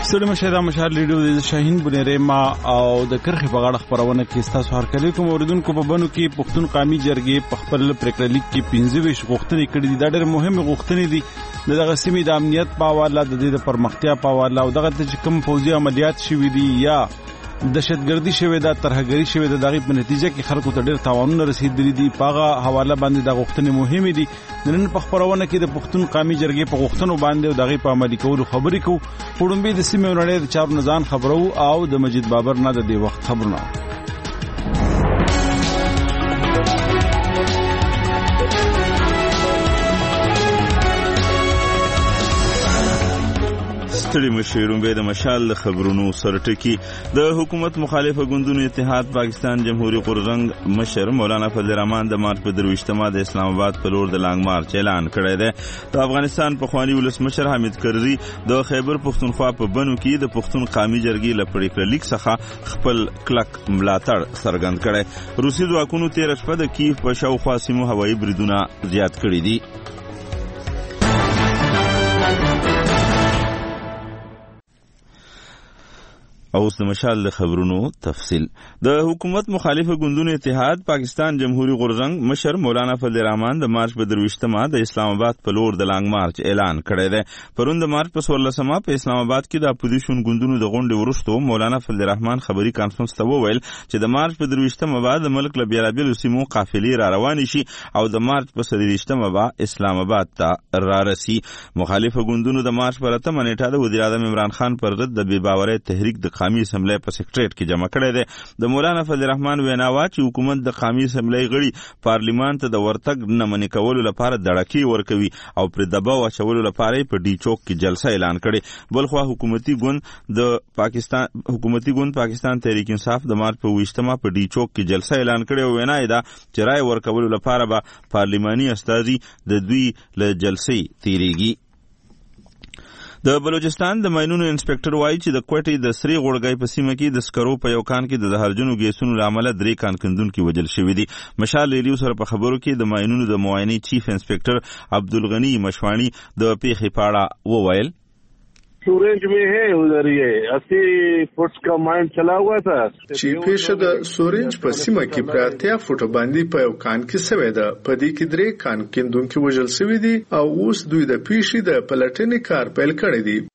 ستړي مشه دا مشال ریډیو د شاهین بنيره ما او د کرخي په غاړه خبرونه کې تاسو هر کله کوم اوریدونکو په بنو کې پښتون قومي جرګې په خپل پریکړلیک کې 15 غوښتنې کړې دي. دا ډېر مهمه غوښتنې دي دغه سیمې د امنیت په حواله د دې د پرمختیا په حواله او دغه چې کوم فوجي عملیات شوي دي یا دهشتګردي شوی دا ترهګری شوی دا دغه په نتیجه کې خلکو ته ډېر تاوانونه رسیدلي دي. پاغه حواله باندې د غوښتنې مهمه دي. نن په خبرونه کې د پښتون قومي جرګې په غوښتنو باندې او دغه په عملي کولو خبرې کوو. پړومبي د سیمې ورنړې د چارو نزان خبرو او د مجید بابر نه د دې وخت خبرونه. ستړي مشیرون به د مشال خبرونو سرټکی د حکومت مخالفه ګوندونو اتحاد پاکستان جمهوریت غورزنګ مشر مولانا فضل الرحمن د مارچ په 23 د اسلام آباد په لور د لانګ مارچ اعلان کړی دی. د افغانستان په خواني ولسمشر حامد کرزي د خیبر پښتونخوا په بنو کې د پښتون قومي جرګې لپاره لیک څخه خپل کلک ملاتړ څرګند کړی. روسي ځواکونو 13 شپه د کیف په شاوخوا سیمو هوایي بریدونه زیات کړي دي. اوس د مشال د خبرونو تفصیل. د حکومت مخالفه ګوندونو اتحاد پاکستان جمهوریت غورزنګ مشر مولانا فضل الرحمن د مارچ په 23 د اسلام آباد په لور د لانګ مارچ اعلان کړی دی. پرون د مارچ په 16 په اسلام آباد کې د اپوزیشن ګوندونو د غونډې وروسته مولانا فضل الرحمن خبري کانفرنس ته وویل چې د مارچ په 23 بعد د ملک له بیلابیلو سیمو قافلې را روان شي او د مارچ په 23 بعد اسلام آباد ته را رسي. مخالفه ګوندونو د مارچ په 8 نیټه د وزیر اعظم عمران خان پر ضد د بې باورۍ تحریک د قومي اسمبلی په سیکریټریټ کې جمع کړی دی. د مولانا فضل الرحمن ویناوه چې حکومت د قومي اسمبلی غړي پارلیمان ته د ورتګ نه منې کولو لپاره دړکې ورکوي او پر دباو اچولو لپاره په ډي چوک کې جلسه اعلان کړي. بلخوا حکومتي ګوند پاکستان تحریک انصاف د مارچ په 20 په ډي چوک کې جلسه اعلان کړي او وینا یې ده چې رای ورکولو لپاره به پارلیماني استازي د دوی له جلسې تیریږي. د بلوچستان د ماینونو انسپکټر وایي چې د کوټې د سری غوړګای په سیمه کې د سکرو په یو کان کې د زهرجنو ګیسونو له امله 3 کان کندونکي وژل شوي دي. مشال ریډیو سره په خبرو کې د ماینونو د معاینې چیف انسپکټر عبدالغنی مشوانی د پیښې په اړه وویل. سورنج में है उधर ये 80 फुट का माइन चला हुआ था چې پیښه د سورنج په سیمه کې پراتیا فوټ باندې په یو کان کې سوي ده. په دې کې 3 کان کندونکي وژل شوي دي او اوس دوی د پیښې د پلټنې کار پیل کړی دی.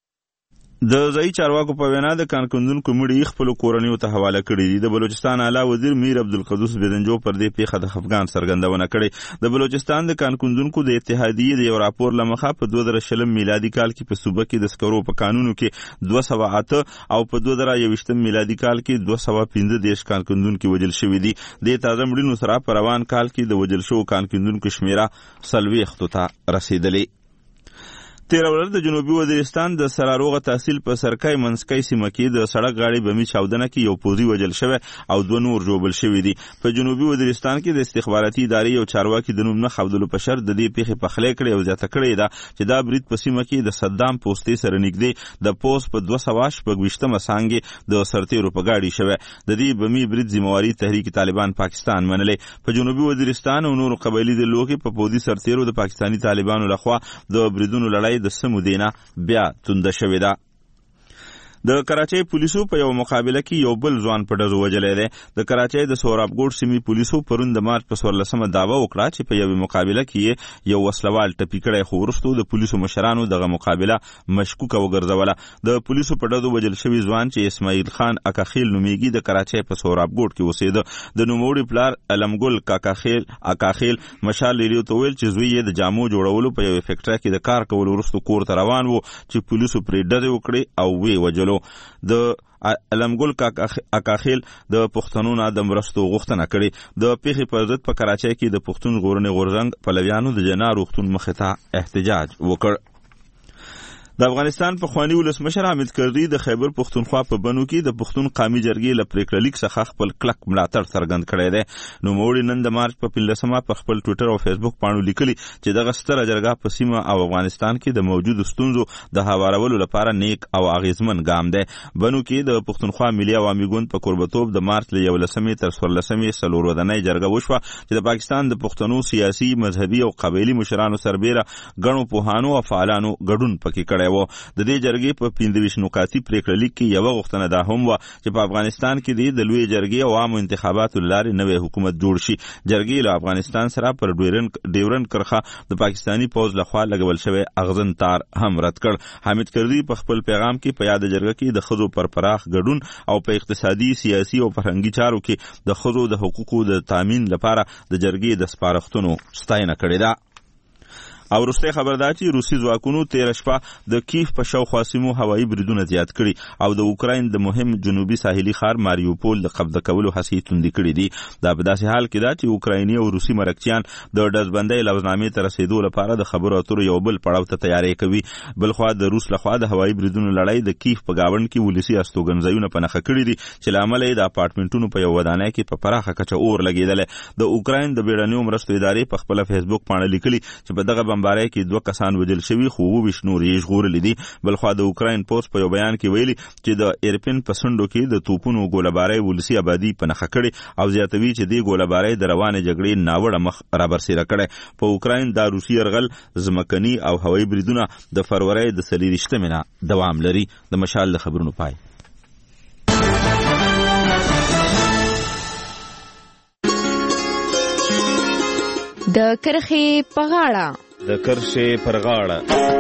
د ځای چارواکو په وینا د کان کندونکو مړي خپل کورنیو ته حواله کړي دي. د بلوچستان اعلی وزیر میر عبدالقدوس بزنجو پر دې پیښه د خفګان څرګندونه کړې. د بلوچستان د کان کندونکو د اتحادیې د یو راپور لمخه په 2020 میلادي کال کې په صوبه کې د سکرو په قانونو کې 208 او په 2021 میلادي کال کې 215 کان کندونکو وژل شوي دي. د تازه مړینو سره په روان کال کې د وژل شوو کان کندونکو شمیره 40 ته رسیدلې. 13 ورځ د جنوبي وزیرستان د سراروغه تحصیل په سرکای منسکای سیمه کې د سړک غاړې بمي چاودنه کې یو پوځي وژل شوی او 2 نور ژوبل شوي دي. په جنوبي وزیرستان کې د استخباراتي ادارې یو چارواکي د نوم نه خودلو په شرط د دې پیښې په خلې کړې او زیاته کړې ده چې دا برید په سیمه کې د صدام پوستې سره نږدې د پوس په 228 څنګه د سرتیرو په گاډي شوی. د دې بمي برید ذمہواری تحریک طالبان پاکستان منلې. په جنوبي وزیرستان او نور قبایلی د لوګي په پوځي سرتیرو د پاکستانی طالبانو لخوا د بریدونو لړۍ د سمودینا بیا تونده شوې ده. د کراچۍ پولیسو په یو مقابله کې یو بل ځوان په ډزو وژلی دی. د کراچۍ د سورابګوډ سیمې پولیسو پرون د مارچ په 14 دعوه وکړه چې په یوې مقابله کې یو وسلوال ټپي کړی، خو وروسته د پولیسو مشرانو دغه مقابله مشکوکه وګرځوله. د پولیسو په ډزو وژل شوي ځوان چې اسماعیل خان اکاخیل نومیږي د کراچۍ په سورابګوډ کې اوسېده. د نوموړي پلار علمګل اکاخیل مشال ریډیو ته ویل چې زوی یې د جامو جوړولو په یوې فیکټرۍ کې د کار کولو وروسته کور ته روان و چې پولیسو پرې ډزې وکړې او ویې وژلو. د علمګل اکاخیل د پښتنو نه د مرستو غوښتنه کړې. د پیښې پر ضد په کراچۍ کې د پښتون ژغورنې غورځنګ پلویانو د جنا روغتون مخې ته احتجاج وکړ. د افغانستان په خواني ولسمشر حامد کرزي د خیبر پښتونخوا په بنو کې د پښتون قومي جرګې له پریکړلیک څخه خپل کلک ملاتړ څرګند کړی دی. نوموړي نن د مارچ په 15 په خپل ټویټر او فیسبوک پاڼو لیکلي چې دغه ستره جرګه په سیمه او افغانستان کې د موجودو ستونزو د هوارولو لپاره نیک او اغیزمن ګام دی. بنو کې د پښتونخوا ملي عوامي ګوند په قربتوب د مارچ له 11 تر 14 څلور ودانۍ جرګه وشوه چې د پاکستان د پښتنو سیاسي، مذهبي او قبایلی مشرانو سربېره ګڼو پوهانو او فعالانو ګډون پکې کړی کړی و. د دې جرګې په 25 نقاطي پریکړه لیک کې یو غوښتنه دا هم و چې په افغانستان کې د لوی جرګې او عامو انتخاباتو لارې نوې حکومت جوړ شي. جرګې له افغانستان سره پر ډیورنډ کرښه د پاکستانی پوځ لخوا لګول شوی اغزن تار هم رد کړ. حامد کرزي په خپل پیغام کې په یاد جرګه کې د ښځو پر پراخ ګډون او په اقتصادي، سیاسي او فرهنګي چارو کې د ښځو د حقوقو د تامین لپاره د جرګې د سپارښتنو ستاینه کړې ده. او وروستی خبر دا چې روسي ځواکونو تېره شپه د کیف په شاوخوا سیمو هوایي بریدونه زیات کړي او د اوکراین د مهم جنوبي ساحلي ښار ماریوپول د قبضه کولو هڅې توندې کړي دي. دا په داسې حال کې ده چې اوکرایني او روسي مرکچیان د ډزبندۍ لوزنامې ته رسېدو لپاره د خبرو اترو یو بل پړاو ته تیاری کوي. بلخوا د روس لخوا د هوایي بریدونو لړۍ د کیف په گاونډ کې ولسي استوګنځایونه په نښه کړي دي چې له امله یې د اپارټمنټونو په یو ودانۍ کې په پراخه کچه اور لګېدلی. د اوکراین د بیړنیو مرستو ادارې په خپله فیسبوک پاڼه لیکلي چې په دغه بمبارۍ کې 2 کسان وژل شوي خو 22 نور یې ژغورلي دي. بلخوا د اوکراین پوسټ په یو بیان کې ویلي چې د ایرپین په سندو کې د توپونو ګولهبارۍ ولسي آبادي په نښه کړې او زیاتوي چې دې ګولهبارۍ د روانې جګړې ناوړه مخ رابرسېره کړی. په اوکراین دا روسي یرغل ځمکني او هوایي بریدونه د فروری د 23 نه دوام لري. د مشال د خبرونو پای. د کرښې په غاړه. د کرښې پر غاړه.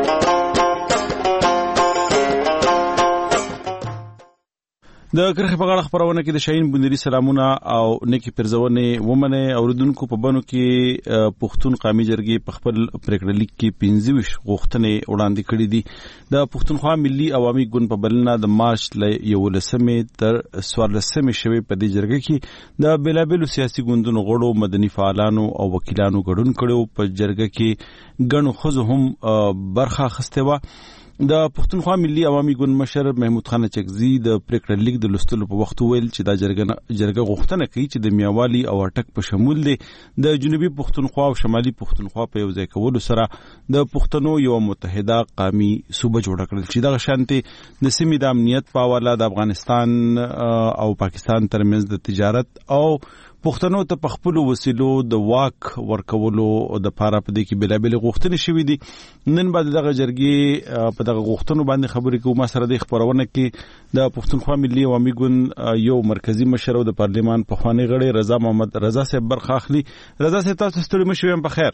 د کرښې په غاړه خبرونه کې د شاهین بندري سلامونه او نیکی پرزونې ومنه. اوریدونکو په بانو کې پښتون قومي جرګې په خپل پریکړه لیک کې 25 غوښتنې وړاندې کړې دي. د پښتونخوا ملي عوامي ګوند په بلنه د مارچ له 11 تر 14 شوي په دې جرګه کې د بېلابېلو سیاسي ګوندونو غړو، مدني فعالانو او وکیلانو ګډون کړو. په جرګه کې ګڼو ښځو هم برخه اخیستې وه. د پښتونخوا ملي عوامي ګوند مشر محمود خان چکزي د پریکړه لیک د لوستلو په وخت ویل چې دا جرګه غوښتنه کوي چې د میاوالي او اټک په شمول دي د جنوبي پښتونخوا او شمالي پښتونخوا په یو ځای کولو سره د پښتنو یو متحده قومي صوبه جوړه کړل چې دغه شانتي د سیمې د امنیت په حواله د افغانستان او پاکستان ترمنځ د تجارت او پښتنو ته په خپل وسیلو د واک ورکولو د لپاره په دې کې بېلابېل غوښتنې شوې دي. نن بعد دغه جرګې په دغه غوښتنو باندې خبرې کوو. ما سره د خبرونه کې د پښتونخوا ملي عوامي ګوند یو مرکزی مشر او د پارلیمان پخوانی غړی رضا محمد رضا صاحب برخه اخلي. رضا صاحب تاسو ستړي مشئ په خیر.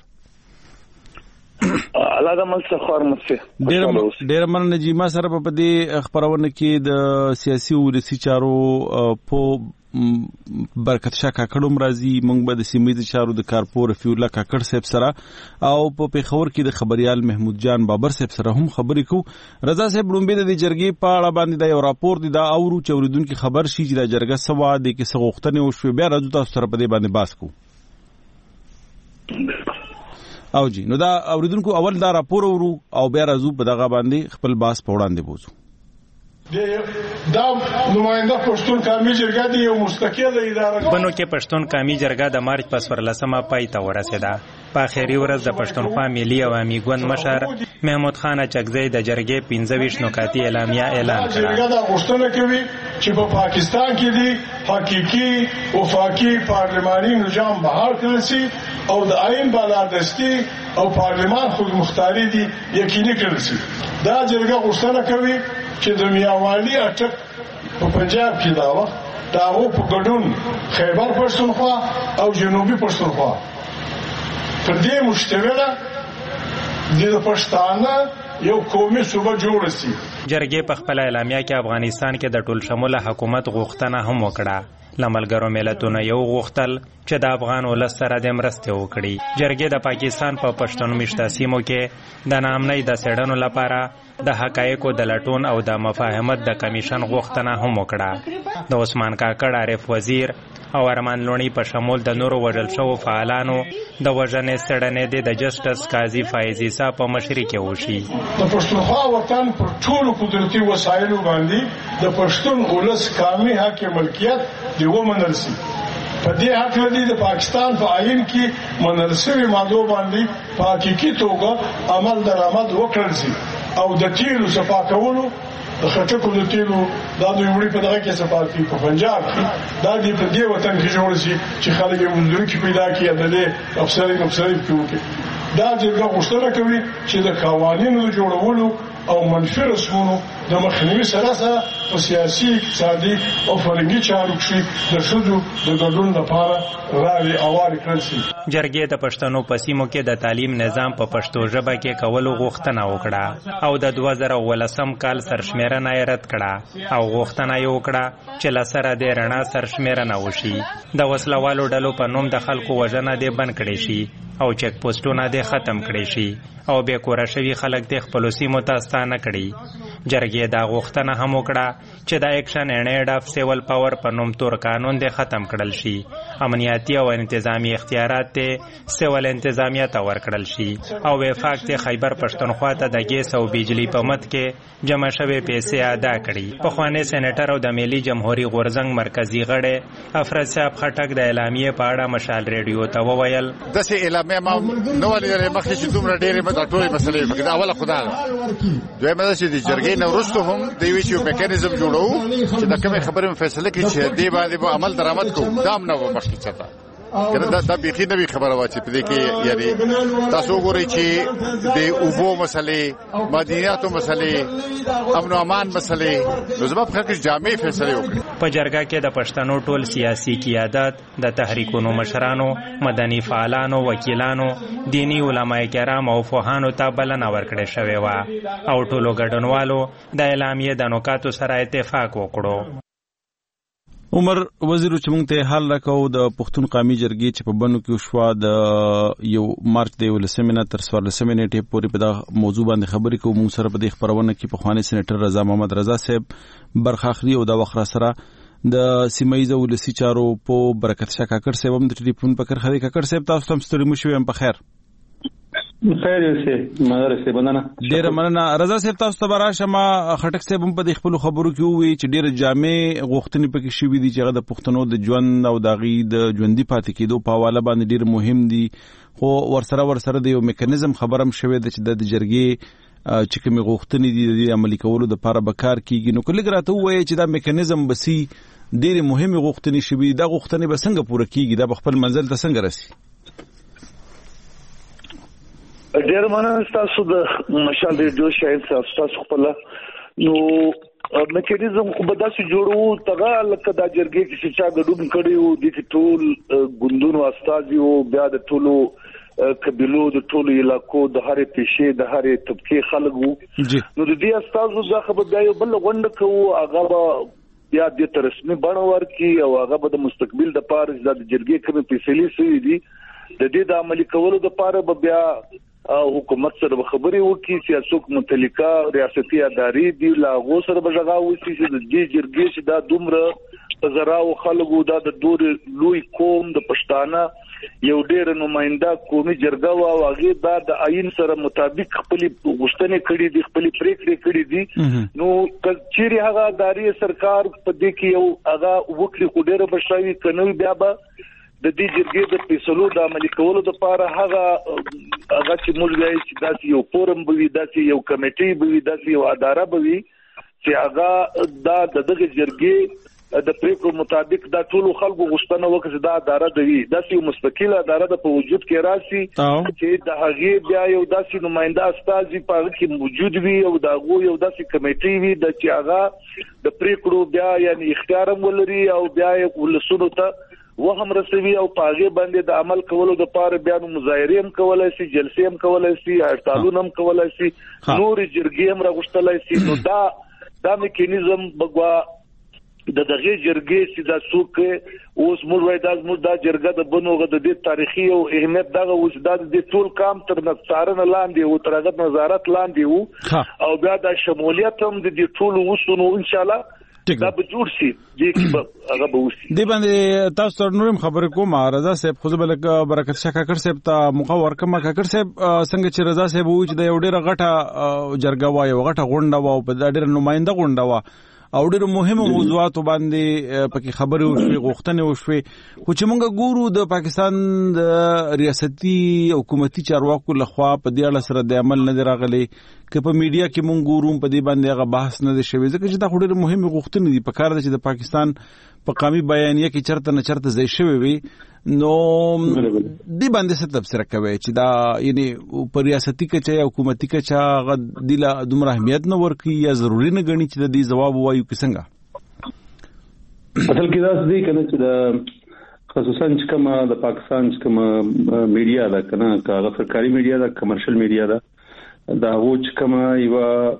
الله دې مل څه خور مڅه ډېر مننه جی. ما سره په دې خبرونه کې د سیاسي او ولسي چارو په برکت شاه کاکړ مرضی مونږ به د سیمې چارو د کارپور رفیع الله کاکړ صاحب سره او په پیښور کې د خبريال محمود جان بابر صاحب سره هم خبرې کوو. رضا صاحب لومبه د جرګې په اړه باندې دا یو راپور دی دا اورو چې اوریدونکو خبر شي چې د جرګه سوا د کې څه غوښتنې وشوي. بیا راځو تاسو سره په دې باندې بحث کوو. او جی نو دا اوریدونکو اول دا راپور اورو او بیا راځو په دغه باندې خپل بحث په وړاندې بوزو. دا نماینده پښتون قومي جرګه دی یو مستقله اداره بنو کې پښتون قومي جرګه د مارچ په 14 پای ته ورسېده. په اخیری ورځ د پښتونخوا ملي عوامي ګوند مشر محمود خان چکزی د جرګې 25 نکاتي اعلامیه اعلان کړه. جرګه دا غوښتنه کوي چې په پاکستان کې دی حقيقي وفاقي پارلماني نظام بحال کړل شي او د آئین بالادستی او پارلمان خود مختاری دی یقیني کړل شي. دا جرګه غوښتنه کوي چې د میاوالي اټک په پنجاب کې دا وخت دا و په ګډون خیبر پښتونخوا او جنوبي پښتونخوا پر دې مشتمله د پښتانه یو قومي صوبه جوړ شي. جرګې په خپل اعلامیه کې افغانستان کې د ټول شموله حکومت غوښتنه هم وکړه. لملګرو ملتونو یو غوښتل چې د افغان ولس سره د مرستې وکړي. جرګې د پاکستان په پښتون مشته سیمو کې د نامنۍ د څېړنو لپاره د حقایقو د لټون او د مفاهمت د کمیشن غوښتنه هم وکړه. د عثمان کاکړ، عارف وزیر او ارمان لونی په شمول د نورو وژل شوو فعالانو د وژنې څېړنې د جسټس قاضي فایز عیسی په مشرۍ کې وشي. د پښتونخوا وطن پر ټولو قدرتي وسایلو باندې د پښتون ولس قومي حق ملکیت دی ومنل شي. په دې حق لري د پاکستان په آئین کې منل شوی ماده باندې په حقيقي توګه عمل درآمد وکړل شي او د تیلو صفا کولو د خټکو د تیلو دا د وړي په دغه کې صفا کی په پنجاب کې دا د دې وطن کې جوړ شي چې خلک یې مزدوري کې پیدا کړي عدالت افسرۍ کوي. دا جرګه غوښتنه کوي چې د قوانینو جوړولو او منفي رسمونو د مخنیوي سره سره په سیاسي اقتصادي او فرهنګي چارو کې د ښځو د ګډون لپاره راوي اوار کړل شي. جرګې د پښتنو په سیمو کې د تعلیم نظام په پښتو ژبه کې کولو غوښتنه وکړه او د 2018 کال سرشمیرنه یې رد کړه او غوښتنه یې وکړه چې له سره د رڼا سرشمیرنه وشي، د وسلوالو ډلو په نوم د خلکو وژنه دې بند کړي شي او چک پوسټونه دې ختم کړي شي او بې کوره شوي خلک دې خپلو سیمو ته ستانه کړي. جرګې دا غوښتنه هم وکړه چې د اکشن اینډ ایډ اف سیول پاور په نوم تور قانون دې ختم کړل شي، امنیتي او انتظامی اختیارات ته سیول انتظامیه ته ورکړل شي او وفاق ته خیبر پښتونخوا ته د ګیس او بجلی په مد کې جمع شوی پیسې ادا کړي. پخوانی سېنیټر او د ملي جمهوریت غورزنګ مرکزی غړی افراد صاحب خټک د اعلامیې په اړه مشال ریډیو ته وویل داسې اعلامیه ما نو ولې مخکې چې دومره ډېرې مده ټولې مسلې پکې اوله خدا دویمه دا چې د جرګې نه وروسته هم د یوې چې یو میکانیزم جوړوو چې د کومې خبرې فیصله کړي چې دې باندې به عمل درآمد کوو، دا هم نه و مخکې چاته کنه دا بیخي نوې خبره وه چې په دې کې یعنې تاسو وګورئ چې د اوبو مسلې، معدنیاتو مسلې، امن و امان مسلې، نو زما په خیال کې جامع فیصلې وکړي. په جرګه کې د پښتنو ټول سیاسي قیادت، د تحریکونو مشرانو، مدني فعالانو، وکیلانو، دینی علماء کرام او فقهانو ته بلنه ورکړې شوې وه او ټولو ګډونوالو د اعلامیې د نکاتو سره اتفاق وکړو. عمر وزیر چې مونږ ته حال راکاو د پښتون قومي جرګې چې په بنو کې شو د یو مارچ د 18 تر 14 نیټې پورې په دا موضوع باندې خبرې کوو. مونږ سره په دې خبرونه کې پخوانی سېنیټر رضا محمد رضا صاحب برخه اخلي او دا وخت سره د سیمایي ولسی چارو په برکت شاه کاکړ صاحب هم د ټلیفون په کر خدي کاکړ صاحب تاسو هم ستړي مو شوي په خیر خیر اوسه مدرسې بندنه ډیر مننه. رضا صاحب تاسو ته راشه ما خټک صاحب هم په خپل خبرو کې وی چې ډیر جامع غوښتنې پکې شوې دي چې هغه د پښتنو د ژوند او د غي د ژوندۍ پاتې کېدو په حواله باندې ډیر مهم دي، خو ورسره د یو میکانیزم خبرم شوې ده چې د جرګې چې کوم غوښتنې دي د عملي کولو لپاره به کار کیږي. نو کله ګراته وایي چې دا میکانیزم بسي ډیر مهمه غوښتنې شوې، دا غوښتنې به څنګه پوره کیږي، دا خپل منزل ته څنګه رسي؟ ډیر مننه تاسو د مشال ریډیو شاید تاسو خپل نو میکانیزم خو به داسې جوړو تغه لکه دا جرګې کې چې ګډون کړي وو د ټول ګوندونو استازي او بیا د ټولو قبيلو د ټولو علاقو د هرې پیشې د هرې طبقه خلک وو. نو د دې استازو ځکه به دا یو بل غونډه کوو، هغه به بیا د رسمي بڼه ورکړي او هغه به د مستقبل د پاره د جرګې کوم فیصلې سوي دي د دې د عملي کولو د پاره به بیا حکومت سره خبرې وکړي، سیاست متعلقه ریاستي ادارې دي لاغو سره به ځای وسی چې د دې جرګې چې دا دومره زراو خلکو دا د دور لوی قوم د پښتانه یو ډېر نماینده قومي جرګه او هغه دا د آئین سره مطابق خپل غوښتنې کړې دي، خپل پریکړې کړې دي. نو چیرې هغه ادارې سرکار په دې کې یو هغه وکړي خو ډېر بشاوي کنوي بیا به د دې جرګې د فیصلو د عملي کولو لپاره هغه چې موږ وایي چې داسې یو فورم به وي، داسې یو کمیټې به وي، داسې یو اداره به وي چې هغه دا دغه جرګې د پریکړو مطابق دا ټول خلکو غوښتنه وکړي دا اداره دوی داسې یو مستقله اداره د په وجود کې راشي چې د هغه بیا یو داسې نماینده استازي په هغه کې موجود وي او دا یو داسې کمیټې وي د چې هغه د پریکړو بیا یعنی اختیار ولري او بیا ولسونو ته وهم رسوي او پاغه باندې د عمل کولو د پاره بیا مظاهره هم کولای شي، جلسې هم کولای شي، هړتالونه هم کولای شي، نور جرګې هم راغښتلای شي. نو دا میکانیزم بغوا د دغه جرګې چې دا څوک اوس موږ وای دا جرګه د بنوغه د دې تاریخي او اهمیت دغه اوس د ټول کام تر نظارت لاندې او ترغه نظارت لاندې وو او بیا د شمولیت هم د دې ټول وسونو ان شاء الله دا به جوړ شي چې هغه به وشي. دی باندې تاسو نورم خبرې کوم رضا صاحب خو بلک برکت شاه کاکړ صاحب ته موقع ورکړم. کاکړ صاحب څنګه چې رضا صاحب وو چې د یو ډیره غټه جرګه وای او غټه غونډه وای په ډیره نماینده غونډه وای او ډیره مهمه موضوعات باندې پکې خبرې وشوي، غوښتنې وشوي، خو چې موږ ګورو د پاکستان د ریاستي حکومتي چارواکو لخوا په دې اړه سره د عمل نه راغلي که په میډیا کې موږ ګورو په دې باندې هغه بحث نه دی شوی ځکه چې دا ډیره مهمه غوښتنې دي. په کار ده چې د پاکستان په قومي بیانیه کې چرته نه چرته ځای شوی وي نو دی باندې څه تفسیر کوي چې دا یعنی په ریاستي کچه یا حکومتي کچه غ د دومره اهمیت نه ورکي یا ضروری نه غني چې د دې جواب وایو کې څنګه اصل کې دا څه دی کنه چې د خصوصا چې کوم د پاکستان چې کوم میډیا دا کنه کاغه سرکاري میډیا دا کمرشل میډیا دا دا وڅ کوم یو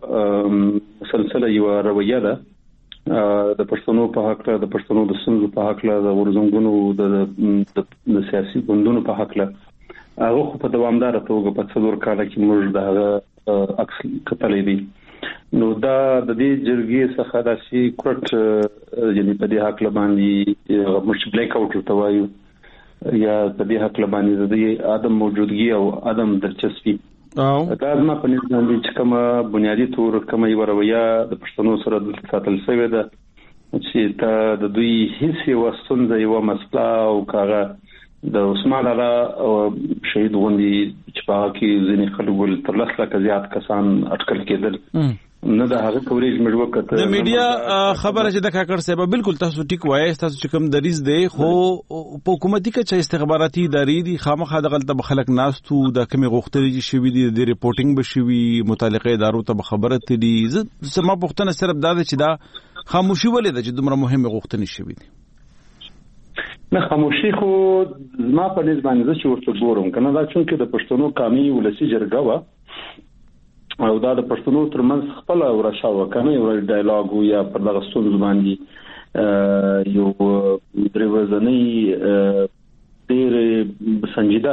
مسلسله یو رویه ده د پښتنو په حق له د پښتنو د سنځو په حق له د ورزنګونو د سیاسي ګوندونو په حق له هغه په دوامدار توګه په څلور کال کې موږ د عکس کتلې دي نو دا د دې جرګې څخه داسې کوټ یعنی په دې حق له باندې موږ بلیک اوټ توایو یا په دې حق له باندې د ادم موجودګي او ادم دلچسپي دا ما په نظام دي چې کومه بنیادی تور کومه یو رویه د پښتنو سره د ساتل شوی ده چې ته د دوی هیڅ وسوند یو مسله او کاغه د عثمان الله شهید غوندي چې په کې ځینې خلک تر لس لکه زیات کسان اټکل کېدل نه دا هغه کوریج مې وکړه د میډیا خبره چې د کاکړ صاحب بالکل تاسو ټیک وایي تاسو چې کوم دریز دی خو په حکومتي کې چې استخباراتي ادارې دي خامخا د غلطه بخلک ناستو د کمی غوښتنې چې شوی دي د ریپورتینګ بشوي متعلقه ادارو ته خبره تدي زما پوښتنه صرف دا ده چې دا خاموشي ولې ده چې دومره مهمه غوښتنې شوی دي نه خاموشي خو زما په نسبت باندې چې ورته ګورم کنه دا چې د پښتنو قومي ولسی جرګه و او دا د پښتنو ترمنځ خپل ورشاو کنه یو ډایلاګ یا پر دغه ستونزې باندې یو دروازنۍ ډېر سنجیده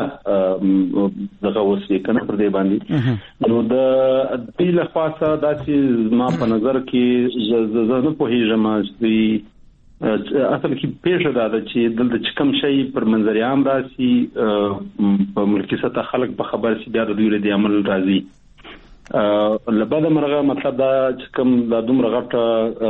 دغه وسې کنه پر دې باندې نو د دې له خاصه داسې ما په نظر کې زه نه پوهیږم چې اصل کې پیښه ده چې دلته کم شي پر منظر عام راسي په ملکی سطح خلک په خبر سي بیا د دوی له عمل راځي لبد مرغه مطلب دا چې کوم د دومره غټه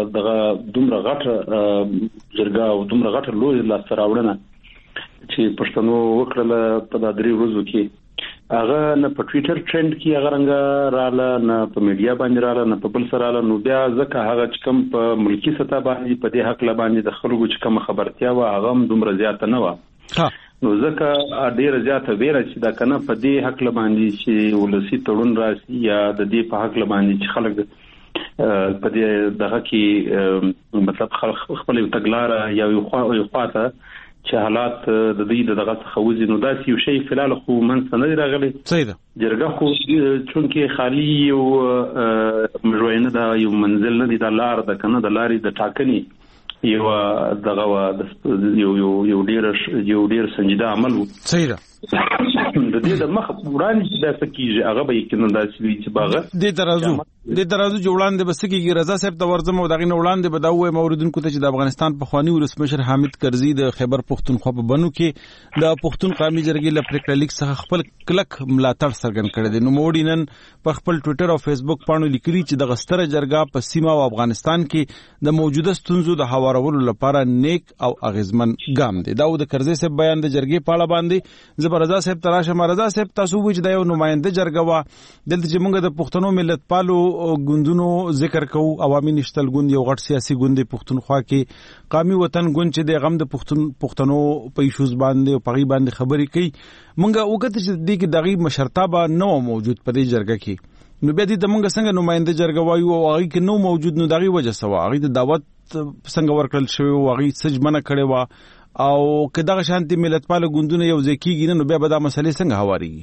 جرګه او دومره غټه لوی لا سراوړنه چې پښتنو وکړه په درې ورځو کې هغه نه په ټوئیټر ټرند کې هغه رنګ رااله نه په میډیا باندې رااله نه په بل سره رااله نو بیا ځکه هغه چې کوم په ملکی سطح باندې په دې حق لا باندې د خلکو چې کوم خبرتیا و هغه هم دومره زیاته نه و نو ځکه ډیر زیاته ویره چې دا کنه په دې حق لا باندې چې ولسی تړون راشي یا د دې په حق لا باندې چې خلک په دې دغه کې مطلب خپل تګلاره یا یو خواته چې حالات د دې دغه څخه وځي نو دا یو شی فلال خو من سند راغلی صحیح ده جرګه خو چونکې خالی یو مجوینه دا یو منزل نه دی د لار د کنه د لارې د ټاکنې یو دغه یو ډیر سنجیده عمل وو صحیح ده د دې د مخ وړاندې د سکیږي هغه به کینن داسې وی چې باغه د ترازو جوړان د بسکیږي رضا صاحب د ورزم او دغه وړاندې به دا وې موردونکو ته چې د افغانستان په خواني ولسمشر حامد کرزي د خیبر پختونخوا په بنو کې د پختون قومي جرګې لپاره لیک څخه خپل کلک ملاتړ څرګند کړی دی نو موډینن په خپل ټوئیټر او فیسبوک باندې لیکلي چې د غستره جرګه په سیمه او افغانستان کې د موجوده ستونزو د هوارولو لپاره نیک او اغیزمن ګام دی دا د کرزي صاحب بیان د جرګې په اړه باندې زبرزا صاحب تراشه مرزا صاحب تاسو وځ د یو نماینده جرګه وا دلته چې موږ د پښتنو ملت پالو ګوندونو ذکر کوو عوامي نشتل ګوند یو غټ سیاسي ګوند پښتونخوا کې قومي وطن ګوند چې د غم د پښتنو په ایشوز باندې او پغی باندې خبرې کوي موږ وګورئ چې د دې دغه مشرتابه نو موجود په دې جرګه کې نو بیا دې د موږ څنګه نماینده جرګه وایو او هغه کې نو موجود نو دغه وجه سوا هغه د دعوت څنګه ورکړل شوی او هغه سجمنه کړي وا او کداغه شانتي ملت پال ګوندونه یو ځکیږي نو بیا به دا مسلې څنګه هواريږي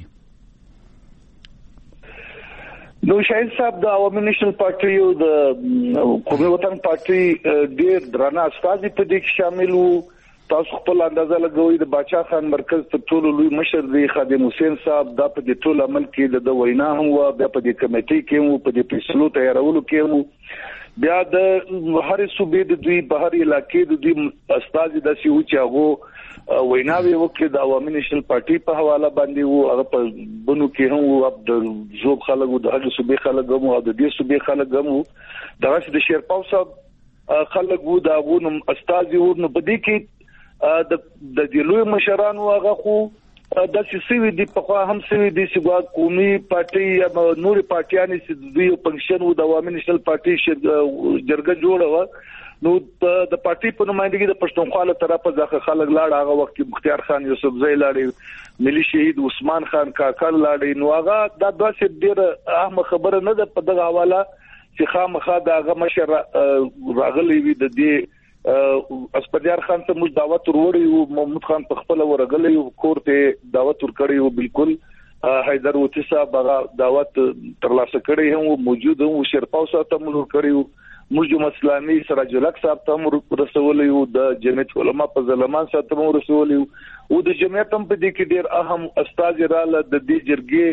نو شاهین صاحب د عوامي نېشنل پارټي او د قومي وطن پارټي ډېر درانه استازي په دې کې شامل وو تاسو خپل اندازه لګوي د باچا خان مرکز ته ټول لوی مشر دی خادم حسین صاحب دا په دې ټول عمل کې د وینا هم و بیا په دې کمیټې کې وو په دې فیصلو تیارولو کې وو بیا د هر صوبې د دوی بهر علاقې د دوی استازي د سیو چې هغه ویناوي وکړي د عوامي نېشنل پارټي په حواله باندې وو هغه په بنو کې هم وو د زوب خلکو د هغه صوبې خلک هم او د دې صوبې خلک هم دغه د شیرپاو صاحب خلک وو دا غو استازي وو نو په دې کې د دې لوی مشرانو هغه خو د سیسوي دی په خوا هم سوي دي چې قومي پارټي یا نوري پارټیانې چې دوی فنکشن و د عوامي نېشنل پارټي جرګه جوړه و نو د پارټي په نمائندګي د پښتونخوا له طرفه ځکه خلک لاړ هغه وخت مختیار خان یوسفزئی لاړ ملي شهید عثمان خان کاکړ لاړ نو هغه دا داسې ډېر اهم خبره نه ده په دغه حواله چې خامخا دا هغه مشر راغلی وي د دې اسپدیار خان ته موږ دعوت وروړی او محمود خان په خپل ورغلی او کوړه دعوت ورکړی او بالکل حیدر وتی صاحب هغه دعوت ترلاسه کړی هم موجود هم شرپاو سره موږ ورکړیو مرجو اسلامي سراج الحق صاحب ته رسولي او د جمعیت علما په زلمان سره ته رسولي او د جمعیت هم په دې کې ډېر اهم استاد رااله د دې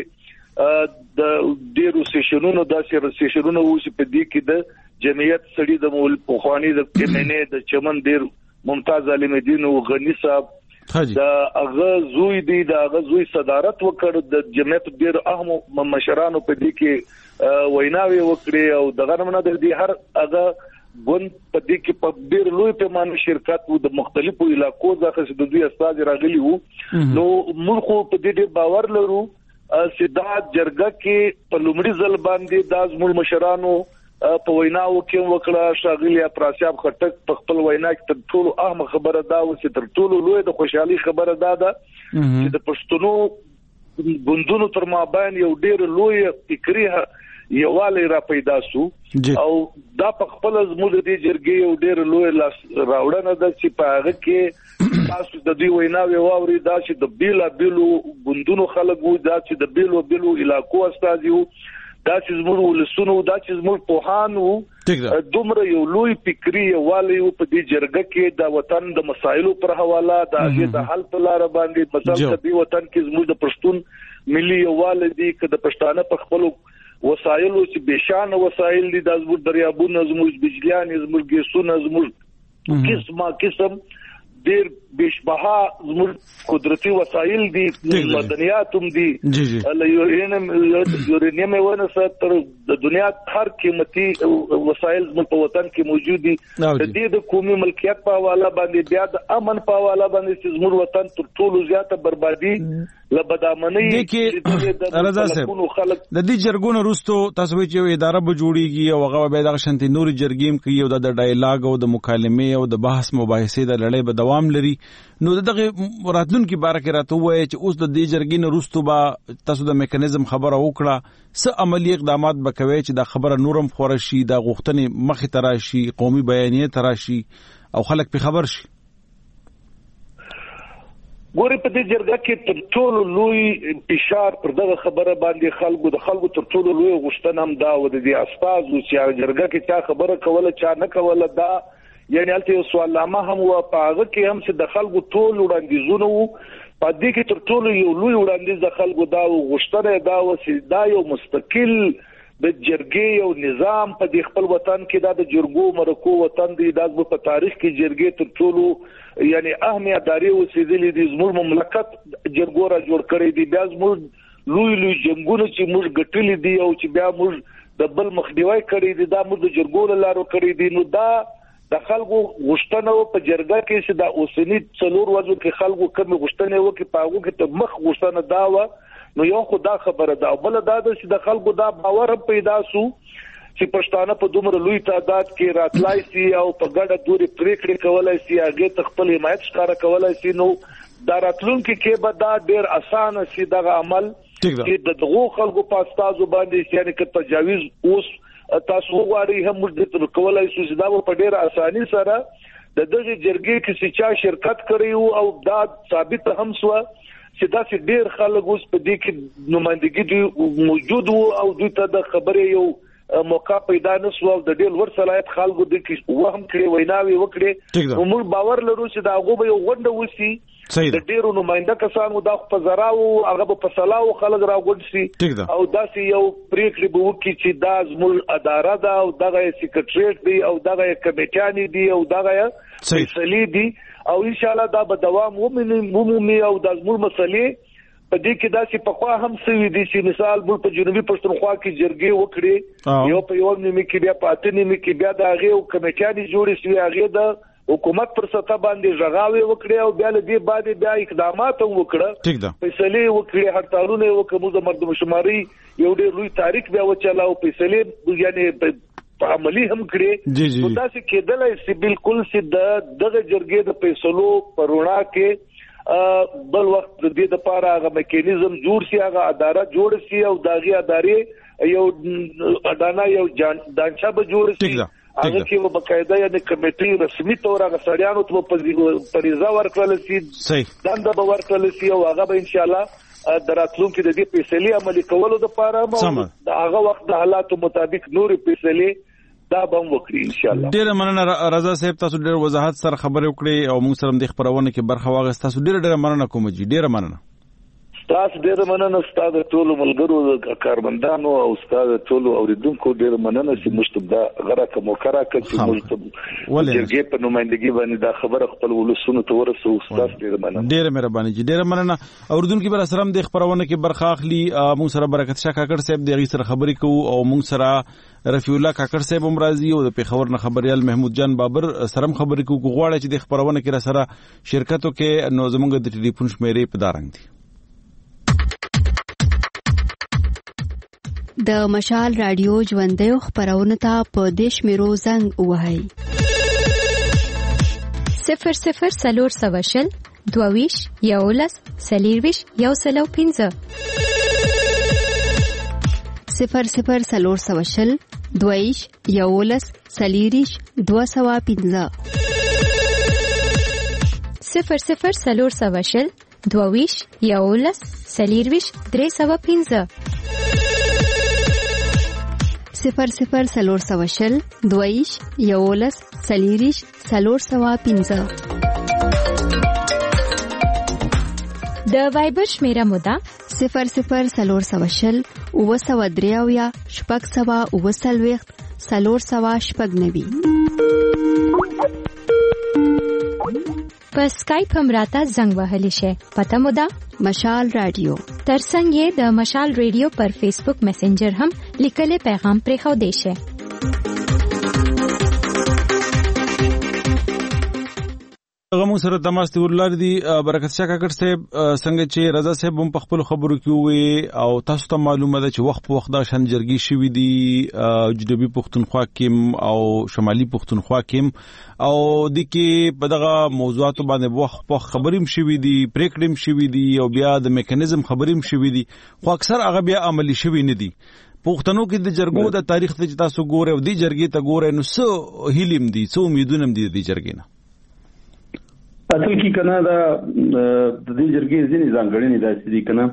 جرګې د ډېرو سیشنونو داسې سیشنونو چې په دې کې د جمعیت سړي د مول پوخانی د کمنې د چمن ډېر ممتاز علي الدین او غنی صاحب دا هغه زوی دی دا هغه زوی صدارت وکړ د جمعیت ډېر اهم مشرانو په دې کې ویناوي وکړي او دغه نمونه د دې هر هغه ګوند په دې کې په ډېر لوی پیمانه شرکت وو د مختلفو علاقو ځخه چې د دوی استاد راغلي وو نو موږ په دې باور لرو چې دا جرګه کې په لومړي ځل باندې د زموږ مشرانو په ویناو کې وکړه شاغلی پراسیاب خټک په خپل وینا کې تر ټولو اهم خبره دا و چې تر ټولو لوی د خوشحالي خبره ده چې د پښتنو ګوندونو تر مابین یو ډېر لوی فکری یواله را پیدا سو او دا په خپل زموږ د جرګې یو ډېر لوی راوړنه ده چې په هغه کې تاسو د دوی ویناوي واوري دا چې د بیلو ګوندونو خلک وو دا چې د بیلو علاقو استاد یو دا چې زموږ ولسونو دا چې زموږ پوهانو دومره یو لوی فکری یواله په دې جرګه کې د وطن د مسایلو پر حواله د حل په لار باندې مثلا د وطن کې زموږ د پښتون ملي یواله دي چې د پښتانه په خپل وسایلو چې بشان وسایل دي د زموږ دریابونو زموږ بجلیان زموږ ګیسونه زموږ قسم ډېر بشبها زموږ قدرتي وسایل دي مدنیات هم دي یورینیم ونه تر د دنیا هر قیمتي وسایل زموږ په وطن کې موجود دي د دې د قومي ملکیت په حواله باندې بیا د امن په حواله باندې چې زموږ وطن تر ټولو زیاته بربادي لبدامنۍ د رضا صاحب د دې جرګونو وروسته تاسو وایي چې یو اداره به جوړیږي او هغه به د شانتي نوري جرګیم کوي او د ډایلاګ او د مکالمې او د بحث مباحثې د لړۍ به دوام لري نو دغه راتلونکي بارکه راته وایي چې اوس د دې جرګې وروسته به تاسو د میکانیزم خبره وکړه څه عملی اقدامات به کوي چې د خبره نورم خور شي د غوښتنې مخې ته راشي قومي بیانیه ته راشي او خلک په خبر شي ګوري په دې جرګه کې تر ټولو لوی فشار پر دغه خبره باندې خلکو تر ټولو لوی غوښتنه هم دا و د دې اساس او چې جرګه کې چا خبره کوله چا نه کوله دا یعنی البته یو سوال نامه هم و په هغه کې هم چې د خلکو ټول وړاندیزونه وو په دې کې تر ټولو یو لوی وړاندیز د خلکو دا غوښتنه دا و چې دا یو مستقل د جرګې یو نظام په دې خپل وطن کې دا د جرګو مرکو وطن دی دا په تاریخ کې جرګې تر ټولو یعنی اهمیت اداري وسیدلې دي زموږ مملکت جرګو را جوړ کړی دی بیا زموږ لوی جنگونه چې موږ ګټلې دي او چې بیا موږ د بل مخدیوي کړی دي دا موږ د جرګو لارو کړی دي نو دا د خلکو غوښتنه په جرګه کې چې دا اوسنی څلور ورځو کې خلکو کوم غوښتنه وکړي په هغه کې ته مخ غوښتنه دا و نو یو خدا خبره ده بل دا چې د خلکو دا باور پیدا سو چې پښتانه په دومره لوی تعداد کې راتلای شي او په ګډه دوري پریکړې کولای شي هغه خپل حمایت ښکارا کولای شي نو دا راتلونکي کې به دا ډیر اسانه شي دغه عمل چې د دغو خلکو په استازو باندې یعنی که تجاوز اوس تاسو وګورئ هم موږ کولای شو چې دا په ډیر اساني سره د دغه جرګې کې چې چا شرکت کړی او دا ثابت هم شو چې دا چې ډیر خلک اوس په دې کې نمائندګي موجود او دوی ته د خبرې یو موقع پیدا نشو او د ډیر ور صلاحیت خلکو د کې وهم کړی ویناوي وکړي نو موږ باور لرو چې دا هغه به یو غونډه وسی د ډیرو نماینده کسانو دا په زراو هغه په صلاو خلک راغونډ شي او دا چې یو پریکړه به وکړي چې دا زموږ اداره ده او دغه سیکریټریټ دی او دغه کمیټیانی دی او دغه فیصلې دي او ان شاء الله دا به دوام ومومي او د زموږ مسلې په دې کې دا چې په خوا هم سوي دي چې مثال بل په جنوبي پښتونخوا کې جرګې وکړي یو په یو نیمه کې بیا پاتې نیمه کې بیا د هغه کمیټیانی جوړې شوی هغه د حکومت پر سطح باندې ژغاوي وکړي او بیا له دې باندې بیا اقدامات وکړه فیصله وکړي هړتالونه وکړو د مردم شماري یو ډېر لوی تاریخ بیا وچلاو فیصله یعنی عملی هم کړي دا چې کېدل چې بالکل چې دغه جرګې د فیصلو پرونا کې بل وخت د دې لپاره هغه میکانیزم جوړ شي هغه اداره جوړ شي او داغي ادارې یو اډانا یو دانچا به جوړ شي هغه کې وبقایده یعنی کمیټي رسمي تور هغه سړیانو ته په ریزا ورکړل شي دنده به ورکړل شي او هغه به ان شاء الله دراتلون کې د دې فیصله عملي کولو لپاره د هغه وخت د حالاتو مطابق نور فیصله دا به وکړي ان شاء الله. ډیر مننه رضا صاحب تاسو ډیر وضاحت سره خبرې وکړې او موږ سره د خبرونه کې برخه واغسته. تاسو ډیر مننه کوم جی ډیر مننه. تاسو ډیر مننه استاد ټول ملګرو کارمندانو او استاد ټول اوریدونکو ډیر مننه چې مشتب دا غره کوم کرا چې مشتب جرګې په نمائندګي باندې دا خبره خپل ولسونو ته ورسو. استاد ډیر مننه. ډیر مهرباني جی ډیر مننه. اوریدونکو بل سره د خبرونه کې برخه اخلي. موږ سره برکت شاه کاکړ صاحب د غي سره خبرې کوو او موږ سره رفیع الله کاکړ صاحب هم راځي او د پیښور نه خبريال محمود جان بابر سره خبرې کوو. غواړي چې د خبرونه کې سره شرکت وکړي نو زموږ د ټلیفون شمیرې په دارنګ دي. د مشال رادیو ژوندۍ خبرونه ته په دیش میرو زنګ وهاي 00 سلور سواشل دوویش یولس سلیرویش یو سلو 15 00 سلور سواشل دوویش یولس سلیریش 215 00 سلور سواشل دوویش یولس سلیرویش 315 00 سلور سواشل دویش یولس سلیریش سلور سوا 15 د وایبر شمیره مودا 00 سلور سواشل او سوا دریاویا شپږ سوا او سلويخت سلور سوا شپږ نوي. په سکایپ هم راته زنګ وهلی شي. پته مودا مشال رادیو ترڅنګ یې د مشال رادیو پر فیسبوک میسنجر هم لیکل پیغام پرې خو دی شي. هغه مو سره تماس ته ورلار دي. برکت شاه کاکړ صاحب څنګه چې رضا صاحب هم په خپل خبرو کې وي او تاسو ته معلومه ده چې وخت په وخت دا شان جرګي شوي دي جنوبي پښتونخوا کې او شمالي پښتونخوا کې او د کې په دغه موضوعاتو باندې وخت په خبریم شوي دي پریکړم شوي دي او بیا د میکانیزم خبریم شوي دي خو اکثر هغه بیا عملی شوي نه دي. پښتنو کې د جرګو د تاریخ ته تاسو ګوره او د جرګې ته ګوره نو څه هیلم دي څه امیدونه دي د جرګې نه. اصل کې کنه دا د دې جرګې ځینې ځانګړنې داسې دي کنه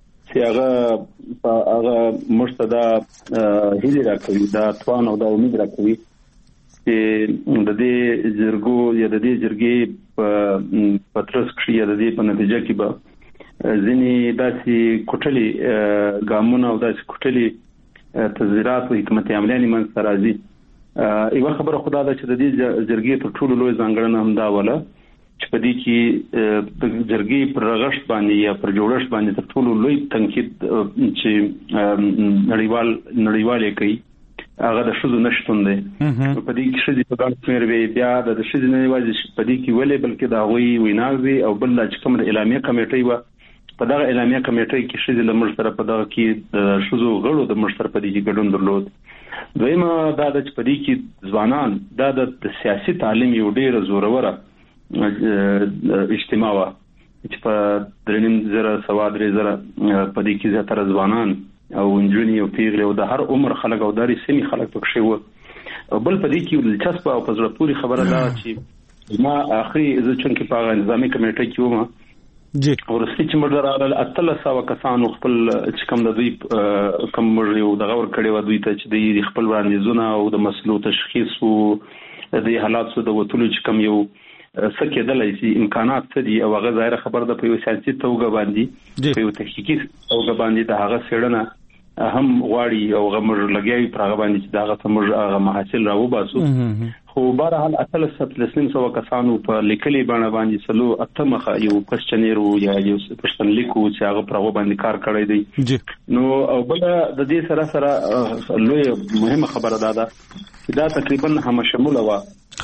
چې هغه مرتدا هیله راکوي دا توان او دا امید راکوي چې د دې جرګو یا د دې جرګې په ترڅ کې یا د دې په نتیجه کې به ځینې داسې کوټلي ګامونه او داسې کوټلي تذیرات او حکمت عملیانې منځ راځي. یو خبره خدا ده چې د دې جرګې تر ټولو لوی ځانګړنه هم دا ولا چې په دې کې د جرګې پر رغښت باندې یا پر جوړښت باندې تر ټولو لوی تنقید چې نړیوال کوي هغه د شذو نشټون دی. په دې کې شذې په ګڼ شمېر وي بیا د شذې نه یوازې په دې کې ولې بلکې د هغوی ویناوي او بل چې کوم اعلامیه کمیټې وه په دغه اعلامیه کمیټې کې شذې له موږ سره په دغه کې د شذو غړو د موږ سره په دې کې ګډون درلود. دویمه دا د چې په دې کې ځوانان دا د سیاسي تعلیم یو ډېر زوروره اجتماع وا چې په 3,000 سوا 3,000 په دې کې زیاتره ځوانان او انجونی او پیغلې او د هر عمر خلک او داري سیمي خلک پکښې وو. بل په دې کې دلچسپ او په زړه پورې خبره ده چې ما اخري زه چونکې په نظامی کمیټه کې وم ورسته چې موږ راغلل 1300 کسانو خپل چې کوم د دوی کوم موږ یو دغه ور کړی و دوی ته چې د خپل وړاندیزونه او د مسلو تشخیص او د حالاتو د وټولو چې کوم یو سکهدلای شي امکانات څه دي او هغه ظاهر خبر ده په یو سیاسي توګه باندې په یو تحقیقي توګه باندې د هغه سړنه هم غواړي او هغه موږ لګیاوي پر هغه باندې چې دا هغه موږ هغه محصول راو باسو. خو بهرحال 300 کسانو په لیکلي باندې باندې سلو اتمخه یو پښتنیرو یا یو پښتنلیکو چې هغه پر هغه باندې کار کړی دی. نو او بل د دې سره لوی مهمه خبره ده چې دا تقریبا هم شموله و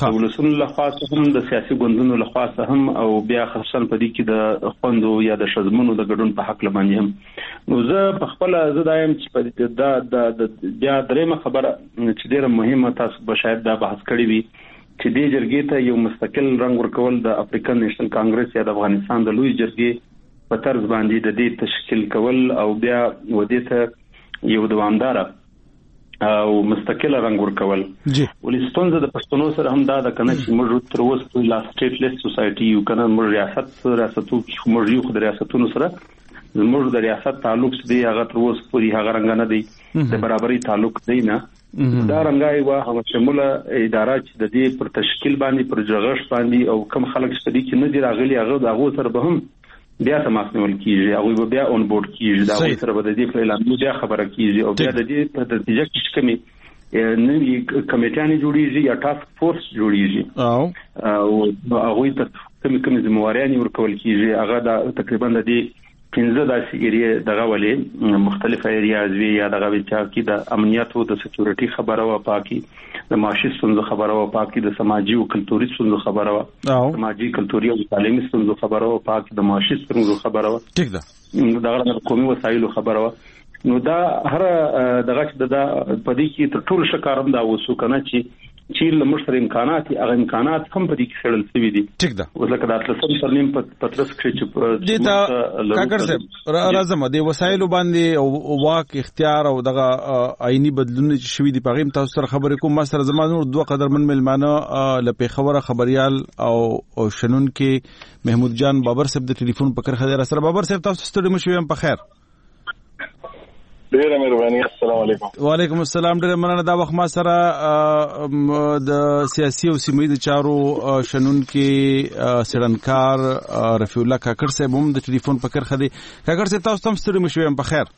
ولسونو لخوا هم د سیاسي ګوندونو لخوا هم او بیا خصوصا په دې کې د خوندو یا د شزمنو د ګډون په حق لمنې هم نو زه په خپل زدایم چې د بیا درېمه خبره چې ډیره مهمه تاسو به شاید دا بحث کړی وي چې دې جرګې ته یو مستقل رنګ ورکول د افریقن نیشنل کانګرس یا د افغانستان د لوی جرګې په طرز باندې د دې تشکیل کول او بیا ودې ته یو دوامدار او مستقله رنګ ورکول ولستون د پښتنو سره هم دا د کنه چې موږ تر اوسه لا سټیټ لیست سوسایټي یو کنه موږ ریاستو کې موږ یو خو د ریاستونو سره موږ د ریاست تعلق دی هغه تر اوسه پوری هغه رنګ نه دی د برابرۍ تعلق دی نه دا رنګای وا هغه شموله اداره چې د دې پر تشکیل باندې پر جغش باندې او کم خلک چې دې کې نه دی راغلي هغه سره به هم بیا تماس نیول کیږي او بیا اون بورډ کیږي دا وایي سره به د دې په اعلان بیا خبره کیږي او بیا د دې په نتیجه کې کومي نوې کمیټه جوړیږي یا ټاسک فورس جوړیږي او هغه ته کومې ذمہواري ورکول کیږي هغه دا تقریبا د دې 15 داسې ایریا دغه ولې مختلف ایریاز وی یا دغه چې کې د امنیت او د سکیورټي خبره او پاکي د معاشي ستونزو خبره او پاکي د سماجی او کلتوري ستونزو خبره او سماجی کلتوري او تعلیمي ستونزو خبره او پاکي د معاشي ستونزو خبره ټیک ده دغه قومي وسایلو خبره نو دا هر دغه د پدې کې تر ټولو شکارم دا وسو کنه چې لمشتر امکانات هغه امکانات هم په دې کې شړل شوی دي ټیک ده ولکه د اصل ترنیم په ترڅ کې چې دیتا کاکر صاحب راځم د وسایلو باندې او واک اختیار او دغه آئینی بدلون چې شوی دي په غیم تاسو سره خبرې کوم ما سره زمانو دوه قدرمن ملمانه لپاره خبره خبريال او شنن کې محمود جان بابر صاحب د ټلیفون په کرخه در سره بابر صاحب تاسو ستړي مشوي په خیر ډیره مهرباني السلام علیکم وعلیکم السلام ډیره مننه دا وخت ما سره د سیاسي او سیمې د چارو شنن کې سړنکار رفیع الله کاکر صاحب هم د ټلیفون په کرخه دي کاکر صاحب تاسو هم ستړي مشوي په خیر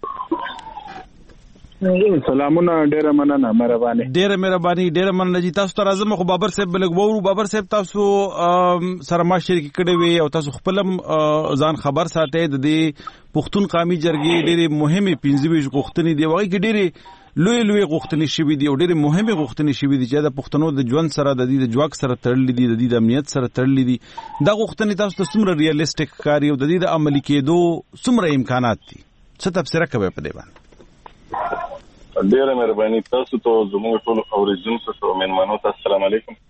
سلامونه ډیره مننه ډیره مننه جی تاسو ته راځم خو بابر صاحب بلګورو بابر صاحب تاسو سره ما شریک کړی وي او تاسو خپل ځان خبر ساتئ د دې پښتون قومي جرګې ډېرې مهمه 15 غوښتنې دی وایي چې ډېرې لوی غوښتنې شوي دي او ډېرې مهمه غوښتنې شوي دي چې د پښتنو د ژوند سره د دې د جواک سره تړلې دي د دې د امنیت سره تړلې دي دا غوښتنې تاسو ته څومره ریالستیک کاری او د دې د عملي کېدو څومره امکانات دي څه تفسیر کوي په دې باندې ډیره مهرباني تاسو ته زموږ ټول اوریدونکو ته مېلمانو ته السلام علیکم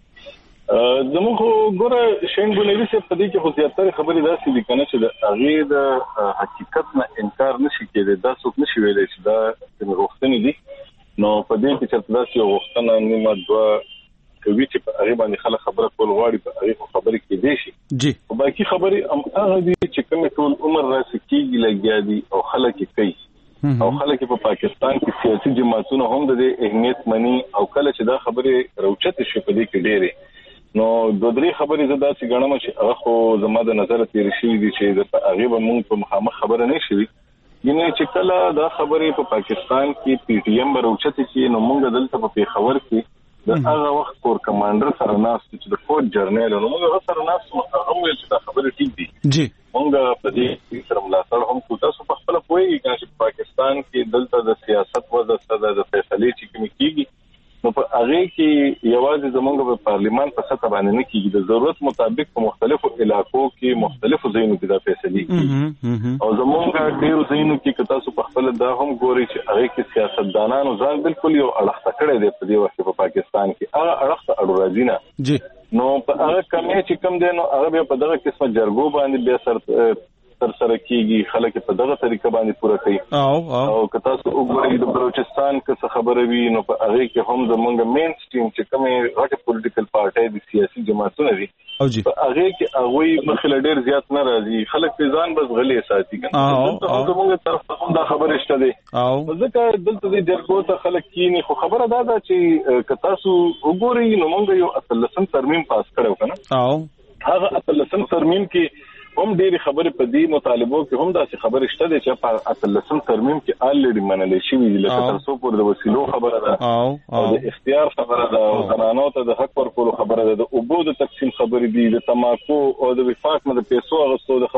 زموږ ګوره شین بولوي چې په دې کې خو زیاتره خبرې داسې دي کنه چې د هغه د حقیقت نه انکار نشي کېدای دا څوک نشي ویلای چې دا غوښتنې دي نو په دې کې چې تاسو یو غوښتنه نیمه دوه کوي چې په هغه باندې خلک خبره کول غواړي په هغه خبرې کې دي شي جی او باقي خبرې هغه دي چې کوم ټول عمر راسي کېږي لګیا دي او خلک کوي او خلک په پاکستان کې سیاسي جماعتونو هم د اهمیت مني او کله چې دا خبره روچته شي په دې کې ډېرې نو دوه درې خبرې زدا چې غنم چې هغه خو زما د نظر تیر شي دي چې د هغه به موږ په مخامخ خبره نه شي ینه چې کله دا خبره په پاکستان کې پی ټی ایم روچته کې نو موږ دلته په پیښور کې د هغه وخت کور کمانډر سره ناس چې د فورت جرنیل نو موږ سره ناس هم چې دا خبره ټیک دي جی موږ په دې سره ملاتړ هم کوو تاسو په خپل پوهیږئ چې پاکستان کې دلته د سیاست وضع سره د فیصلې چې کوم کیږي نو په هغه کې یوازې زموږ په پارلیمان په سطح باندې نه کیږي د ضرورت مطابق په مختلفو علاقو کې مختلفو ځایونو کې د فیصلې کیږي او زموږ ډیرو ځایونو کې تاسو په خپل دا هم ګوري چې هغه کې سیاستدانانو ځان بالکل یو اړخ کړی دی په دې وخت په پاکستان کې هغه اړخ اړو راځي نه جی نو په هغه کمې چې کم دی نو هغه په دغه قسمه جرګو باندې بیا تر سره کیږي خلک په دغه طریقه باندې پوره کوي او که تاسو وګورئ د بلوچستان کې خبره وي نو په هغه کې هم زمونږ مین سټریم چې کومه غټه پولیټیکل پارټي د سیاسي جماعتونه دي په هغه کې هغه مخله ډیر زیات نه راځي خلک په ځان بس غلې ساتي کنه زمونږ طرف ته دا خبره شته دي ځکه دلته د جرګو ته خلک کینی خو خبره دا ده چې که تاسو وګورئ نو موږ یو اصلسن ترمیم پاس کړو کنه هغه اصلسن ترمیم کې هم ډېری خبرې په دې مطالبو کې هم داسې خبرې شته دي چې په اتلسم ترمیم کې الریډي منلې شوې دي لکه تر څو پورې د وسیلو خبره ده او د اختیار خبره ده او زنانو ته د حق ورکولو خبره ده د اوبو د تقسیم خبرې دي د تماکو او د وفاق نه د پیسو اغوستو د خبرو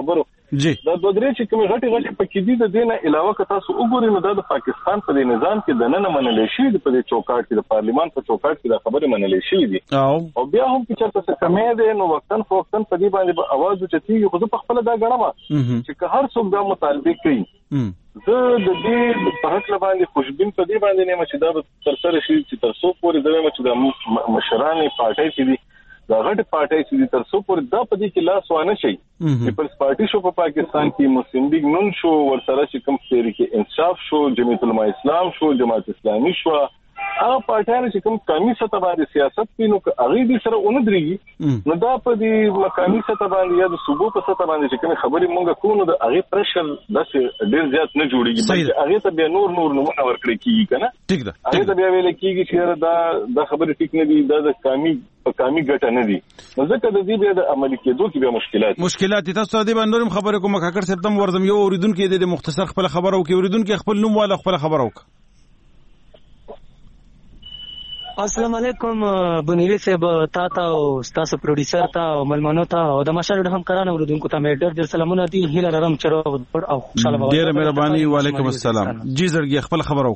دا دوه درې چې کوم غټي پکې دي د دینه علاوه که تاسو وګورئ نو د پاکستان په نظام کې د نن منلې شي د په چوکاټ کې د پارلیمان په چوکاټ کې د خبره منلې شي دي او بیا هم چې تاسو کمې ده نو وختن په دې باندې आवाज چتي خو په خپل دا غړما چې هر څوک دا مطالبه کوي زه د دې په حق باندې خوشبین په دې باندې نه چې دا تر سره شي چې تر څو پورې د چې د مشران پارټي چې دي دا غټ پارټي چې تر څو پورې دا په دې کې لاس وانه شي پیپلز پارټي شو په پاکستان کې مسلم لیگ نون شو ورسره چې کوم تحریک انصاف شو جمعیت العلماء اسلام شو جماعت اسلامي شو هغه پارټیان چې کوم قومي سطح باندې سیاست کوي نو هغه دې سره اوندريږي نو دا په دې مقامي سطح باندې یا د صوبو په سطح باندې چې کوم خبرې مونږ کوو نو د هغه پرشر داسې ډیر زیات نه جوړیږي بلکې هغه ته بیا نور نمونه ورکړي کیږي کنه ټیک ده هغه ته بیا ویل کیږي چې دا خبرې ټیک نه دي دا قومي ګټه نه دي نو ځکه د دې بیا د عملي کېدو کې بیا مشکلات تاسو ته دې باندې خبرې کوم کاکړ صاحب تم ورزم یو اوریدونکو د مختصر خپل خبرو کې اوریدونکو خپل نوم والا خپل خبرو السلام علیکم بنیری صاحب تا او تاسو پروډوسر تا او ملمنو تا او د مشر هم کرانه اوریدونکو ته مې ډېر سلامونه دي هیله لرم چې او خوشاله وو ډېر مهرباني وعلیکم السلام جی زړګي خپل خبرو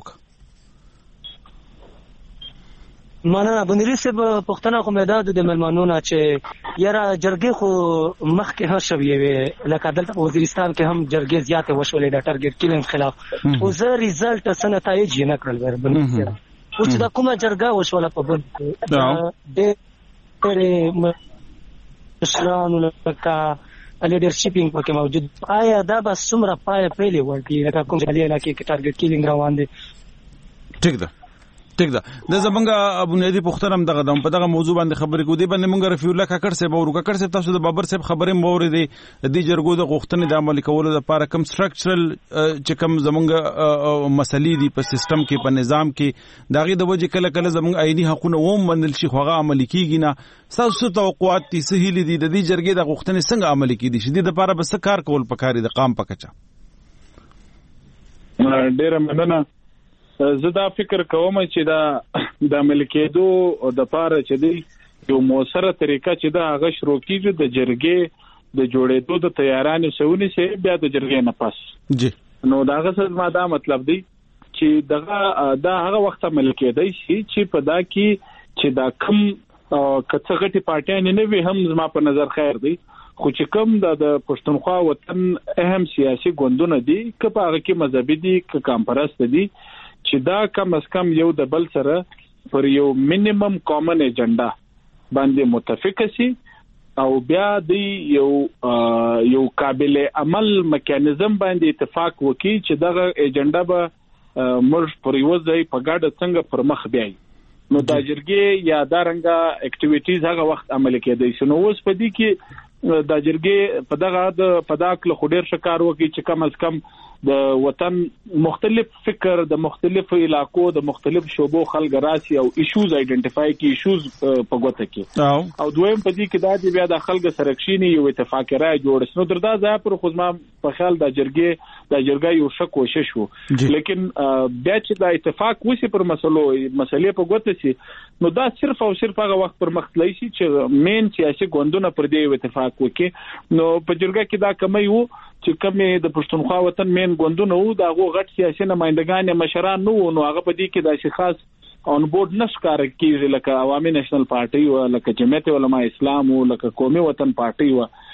مننه بنیری صاحب پښتنه خو مېداد د ملمنو نه چې یاره جرګې خو مخکې هر شوی وي لکه دلته وزیرستان کې هم جرګې زیاته وشولې د ټارګټ کیلینګ خلاف او زه ریزلټ څنګه تایید نه کړل بنیری صاحب او چې دا کومه جرګه وشوله په بل ډېر مشرانو لکه لیډرشپینګ پکې موجود آیا دا به څومره پیلې ورکړي لکه کوم ځای علاقې کې ټارګټ کیلینګ روان دي ټیک ده د زمونږ بنیادی پوښتنه هم دغه په دغه موضوع باندې خبرې کوو دی باندې مونږ رفیع الله کاکړ صاحب او کاکړ صاحب تاسو د بابر صاحب خبرې موریدې د جرګو د غوښتنې د عملي کولو لپاره کوم سټرکچرل چې کوم زمونږ مسلې دي په سیستم کې په نظام کې داغه د وجه کله زمونږ آئینی حقوقونه ووم بندل شي خو هغه عملي کیږي نه تاسو توقعات دي سهیل دي د دې جرګې د غوښتنې څنګه عملي کیدي شي د لپاره بس کار کول پکاري د قام پکچا ډیر مننه زه دا فکر کوم چې د ملکیدو او د پاره چې دی یو موثره طریقه چې دا هغه شروع کیږي د جرګې د جوړېدو د تیارانو سونی سي بیا د جرګې نه پس جی نو دا غسل ما دا مطلب دی چې دا هغه وخت ملکیدای شي چې په دا کې چې دا کم کڅه غټي پارټیان نه وي هم زما په نظر خیر دی خو چې کوم د پښتونخوا وطن اهم سیاسي ګوندونه دي که په هغه کې مذهبي دي که کمپرست دي چې دا کم از کم یو د بل سره پر یو مینیمم کامن ایجنډا باندې متفق شي او بیا د یو قابل عمل میکانیزم باندې اتفاق وکړي چې دغه ایجنډا به موږ پر یو ځای په ګډه څنګه پر مخ بیاي نو دا جرګې یا دارنګه اکټیویټیز هغه وخت عمل کېدای شي نو اوس په دې کې دا جرګې په دغه په داخله خډیر شکار وکړي چې کم از کم د وطن مختلف فکر د مختلف علاقو د مختلف شوبو خلک راسي او ایشوز آیډنټیفای کی ایشوز په ګوته کې او دویم په دې کې دا چې بیا د خلک سرکشینی یو اتفاق راي جوړ شنو دردا ځای پر خصما په خیال د جرګې یو ښه کوشش وو لیکن بیا چې دا اتفاق وسی پر مسلې په ګوته شي نو دا صرف او صرف هغه وخت پر مخ تللی شي چې مین سیاسي ګوندونه پر دې اتفاق وکړي نو په جرګه کې دا کمی وو چې کمې د پښتونخوا وطن مین ګوندونه وو دا غو غټ سیاسي نمائندګان مشران نو هغه په دې کې د خاص اون بورډ نشکار کیږي لکه عوامي نېشنل پارټي او لکه جمعیت علماء اسلام او لکه قومي وطن پارټي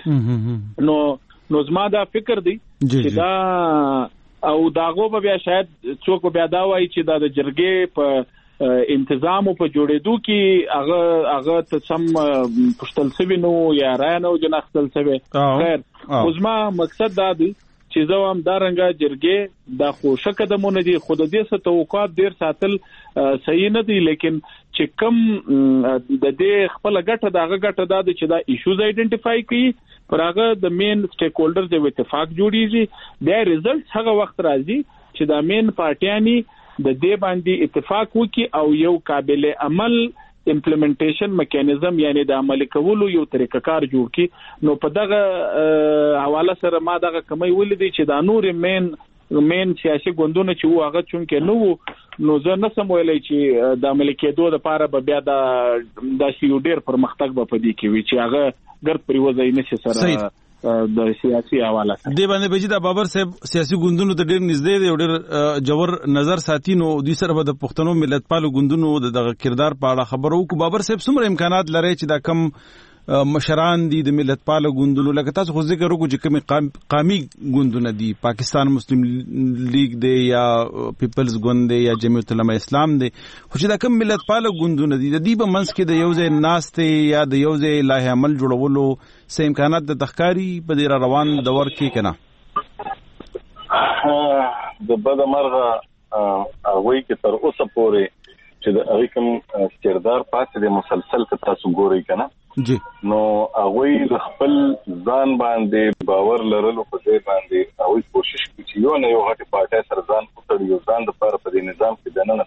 و نو زما دا فکر دی چې دا او داغو به بیا شاید څوک بیا دا وایي چې دا د جرګې په انتظام په جوړېدو کې هغه ته سم پښتل سوي نو یا رانو جنختل سوي خیر اوسما مقصد دا دی چې زه هم دا رنګه جرګې دا خوشا قدمونه دي خود دې څه توقعات ډیر ساتل صحیح نه دي لیکن چې کم د دې خپل ګټه دغه ګټه دا چې دا ایشوز آیډنټیفای کړي پر هغه د مین سټیک هولډرز د اتفاق جوړیږي دا ریزلټس هغه وخت راځي چې دا مین پارټیانی د دې باندې اتفاق وکي او یو قابل عمل امپلیمنټیشن میکانیزم یعنی د عمل کولو یو طریقه کار جوړ کی نو په دغه حواله سره ما دغه کمی ولیدي چې دا نور مین سیاسي ګوندونه چې هغه چونکې نو زه نه سم ویلای چې د عمل کېدو لپاره به بیا د سیو ډیر پرمختګ به پدې کې وي چې هغه ګرد پریوځي نشي سره د سیاسي حواله دی باندې بجدا بابر صاحب سیاسي ګوندونو ته ډېر نږدې دی او ډېر جوور نظر ساتي نو دوی سره به د پښتنو ملت پالو ګوندونو دغه کردار په اړه خبرو کو. بابر صاحب څومره امکانات لري چې دا کم مشران دي د ملت پالو ګوندونو لکه تاسو خو ذکر وکړو چې کوم قومي ګوندونه دي پاکستان مسلم لیگ دی یا پیپلز ګوند دی یا جمعیت العلماء اسلام دی خو چې دا کوم ملت پالو ګوندونه دي د دې په منځ کې د یو ځای ناستې یا د یو ځای لایحه عمل جوړولو څه امکانات د تخکاری په دې روان دور کې کنه د بد مرغه هغه کې تر اوسه پورې چې د هغه کوم کردار پاتې د مسلسل ک تاسو ګورئ کنه جی نو هغه د خپل ځان باندې باور لرلو په ځای باندې هغه کوشش کوي چې یو نه یو هټه پارټي سره ځان پټړي یو ځان د لپاره په دې نظام کې دننه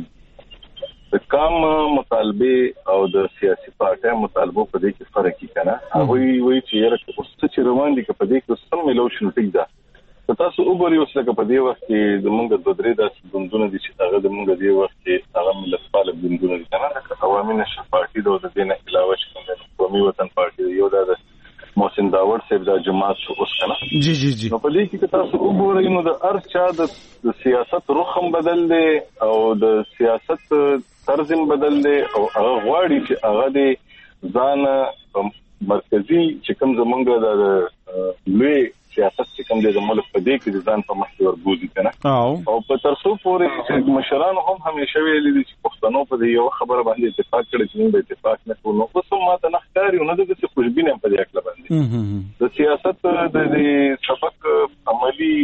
تحصیل د کام مطالبه او د سیاسي پارټي مطالبه په دې کې فرق کیږي هغه وی چې یره چې روان دي په دې کې سم ملوشن ټیک ده تاسو وګورئ اوس لکه په دې وخت کې د مونږ د درې داسې ګوندونه دي چې هغه د مونږ د وخت کې هغه ملت پال ګوندونه دي کنه لکه عوامي نشر پارټي د دې نه علاوه چې قومي وطن پارټي یو د محسن داوود صاحب د جماعت اوس کنه جی جی جی نو په دې کې تاسو وګورئ نو د ارچا د سیاست رخم بدل دی او د سیاست طرز بدل دی او هغه غواړي چې هغه د ځان مرکزی چې کوم زمونږ د لوی سیاست چې کوم د ملک په دې کې ځان په مخ ورګوزي کنه او په ترڅو پورې چې مشران هم همیشه ویلي دي چې پښتنو په دې یو خبره باندې اتفاق کړی چې موږ اتفاق نه کوو نو اوس هم ماته نخکاری نه د څه خوشبینه په دې اړه باندې د سیاست د سبق عملی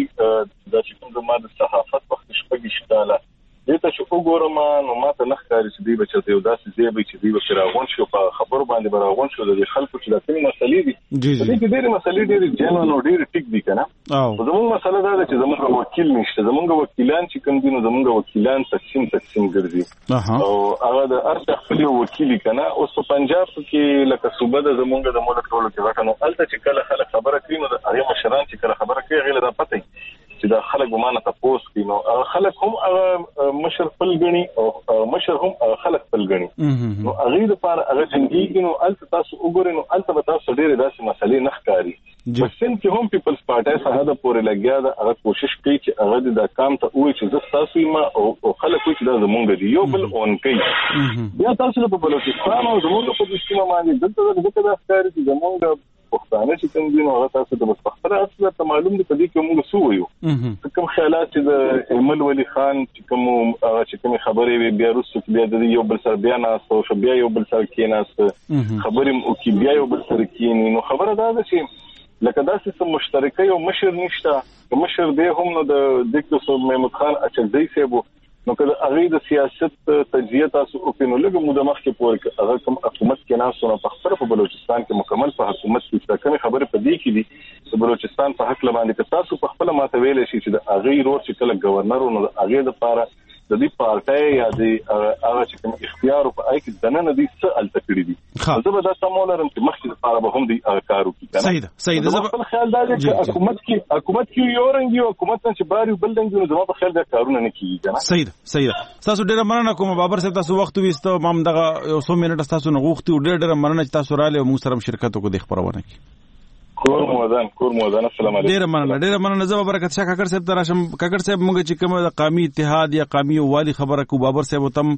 د چې کوم د ماده صحافت وخت شپږ شتاله دې ته چې وګورم نو ماته نخکاری چې دی بچته یو داسې زیبي چې دی وکړاون شو په خبر باندې براغون شو د خلکو چې د کومې مسلې دي دې کې ډېرې مسلې ډېرې جنون او ډېرې ټیک دي کنه زموږ مسله دا ده چې زموږ وکیل نشته زموږ وکیلان چې کوم دي نو زموږ وکیلان تقسیم ګرځي او هغه د ارڅ خپل وکیل کنه اوس په پنجاب کې لکه صوبه د زموږ د ملک ټولو کې راکنه الته چې کله خلک خبره کوي نو د هغه مشران چې کله خبره کوي غیر دا پته چې دا خلک ګمانه تاسو کوي نو خلک هم هغه مشر خپل غني او مشر هم خلک خپل غني نو هغه د لپاره هغه څنګه نو الته تاسو وګورئ نو الته به تاسو ډېرې داسې مسلې نخکاری بسن چې هم پیپلز پارټي سره د پورې لګیا دا هغه کوشش کوي چې هغه د کام ته وایي چې زه تاسو ما او خلک چې دا زمونږ دی یو بل اون کوي بیا تاسو په بلوچستان او زمونږ په دستور باندې دلته د افکار چې زمونږ پښتانه چې کوم دي نو هغه تاسو د مستقبل اصل ته معلوم دي په دې کې موږ سو ویو کوم خیالات چې د ایمل ولی خان چې کوم خبرې وی بیا روسو بیا د یو بل سره بیا ناسو شو بیا یو بل سره کېناس خبرې او کې بیا یو بل سره کېنی نو خبره دا ده چې لکه داسې سم مشترکه یو مشر نشته مشر دی هم نو د دکتور محمود خان اچکزی صاحب نو کله هغه د سیاست تجزیه تاسو او په نو لګو موده مخکې پورې هغه کوم حکومت کې ناسو نه په خبره په بلوچستان کې مکمل په حکومت کې کوم خبره په دې کې دي چې بلوچستان په حق باندې تاسو په خپل ماته ویل شي چې د هغه رور چې کله گورنر نو هغه د لپاره د دې پارټي یا د هغه چې کوم اختیار په اې کې دننه دي څه التکړي دي زه به دا سمولرم چې مخکې لپاره به هم دي کارو کې صحیح زه په خیال دا چې حکومت کې یو رنګ یو حکومت چې باري بل رنګ نو زما په خیال دا کارونه نه کیږي کنه صحیح تاسو ډېر مننه کوم بابر صاحب تاسو وخت وستو مام دغه یو 100 منټه تاسو نه غوښتي ډېر مننه چې تاسو رااله مو سره شرکت وکړو د خبرونه کې کور مودان السلام علیکم ډېر مننه زما برکت شاه کاکړ صاحب تراشم کاکړ صاحب موږ چې کوم د قومي اتحاد یا قومي والی خبره کو بابر صاحب تم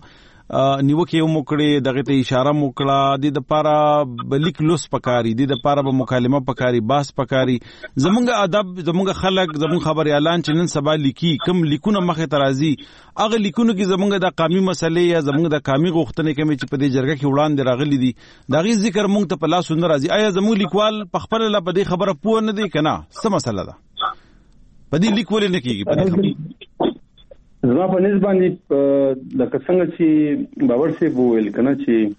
نیوکه مو کړې دغه ته اشاره مو کړه د لپاره بلیک لوس پکاري د لپاره به مکالمه پکاري باس پکاري زمونږ ادب زمونږ خلک زمونږ خبري اعلان چې نن سبا لیکي کم لیکونه مخه ترازی اغه لیکونه کې زمونږ د قومي مسلې یا زمونږ د قومي غوښتنې کوم چې په دې جرګه کې وړاندې راغلي دي دغه ذکر مونږ ته په لاس نه راځي آیا زموږ لیکوال په خپل لا په دې خبره پوه نه دی کنه څه مسله ده په دې لیکول نه کیږي په دې زما په نسبت باندې لکه څنګه چې باور سي وویل کنه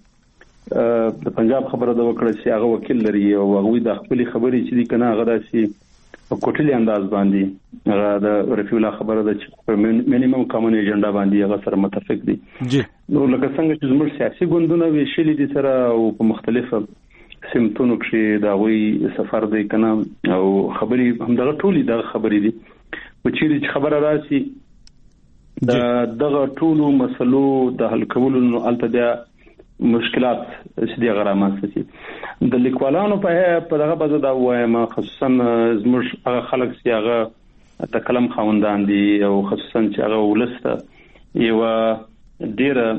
چې د پنجاب خبره دا وکړه چې هغه وکیل لري او هغه د خپل خبرې چې دي کنه هغه داسي په کوټلي انداز باندې هغه د رفیع الله خبره ده چې مینیمم کامن ایجنډا باندې هغه سره متفق دي جی نو لکه څنګه چې زموږ سیاسي ګوندونه ویشلي دي سره او په مختلفه سمتونو کې دا وی سفر دی کنه او خبري همدغه ټولي دا خبري دي په چیرې خبره راسي دغه ټولو مسلو د حل کولو نو الته مشکلات چې د غرامات سي د لیکوالانو په دغه بده دا وایم خصوصا زموږ هغه خلک چې هغه د کلم خوندان دي او خصوصا چې هغه ولسته یو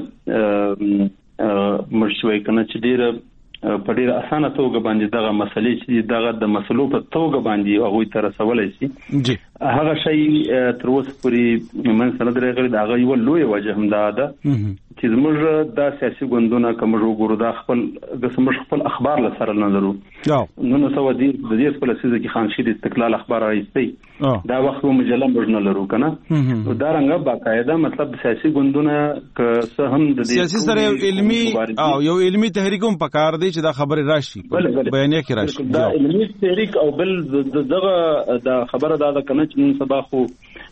ډیره مرشوي کنه چې ډیره په ډیره اسانه توګه باندې دغه مسلې چې دغه د مسلو په توګه باندې هغه تر رسولای شي جی هغه شی تر اوسه پورې من سره درغلي دا هغه یو لوی وجه هم ده چې زموږ د سیاسي ګوندونو کوم وګورو د خپل اخبار لسره نه لرو نو نو سو دي د دې خپل سیزه کې خانشید استقلال اخبار راځي دا وخت مجله موږ نه لرو کنه نو دا رنګه باقاعده مطلب سیاسي ګوندونه که هم د سیاسي سره علمي او یو علمي تحریک هم پکار دی چې دا خبره راشي بیانیه کې راشي دا علمي تحریک او بل دغه د خبره دا کنه چې نن سبا خو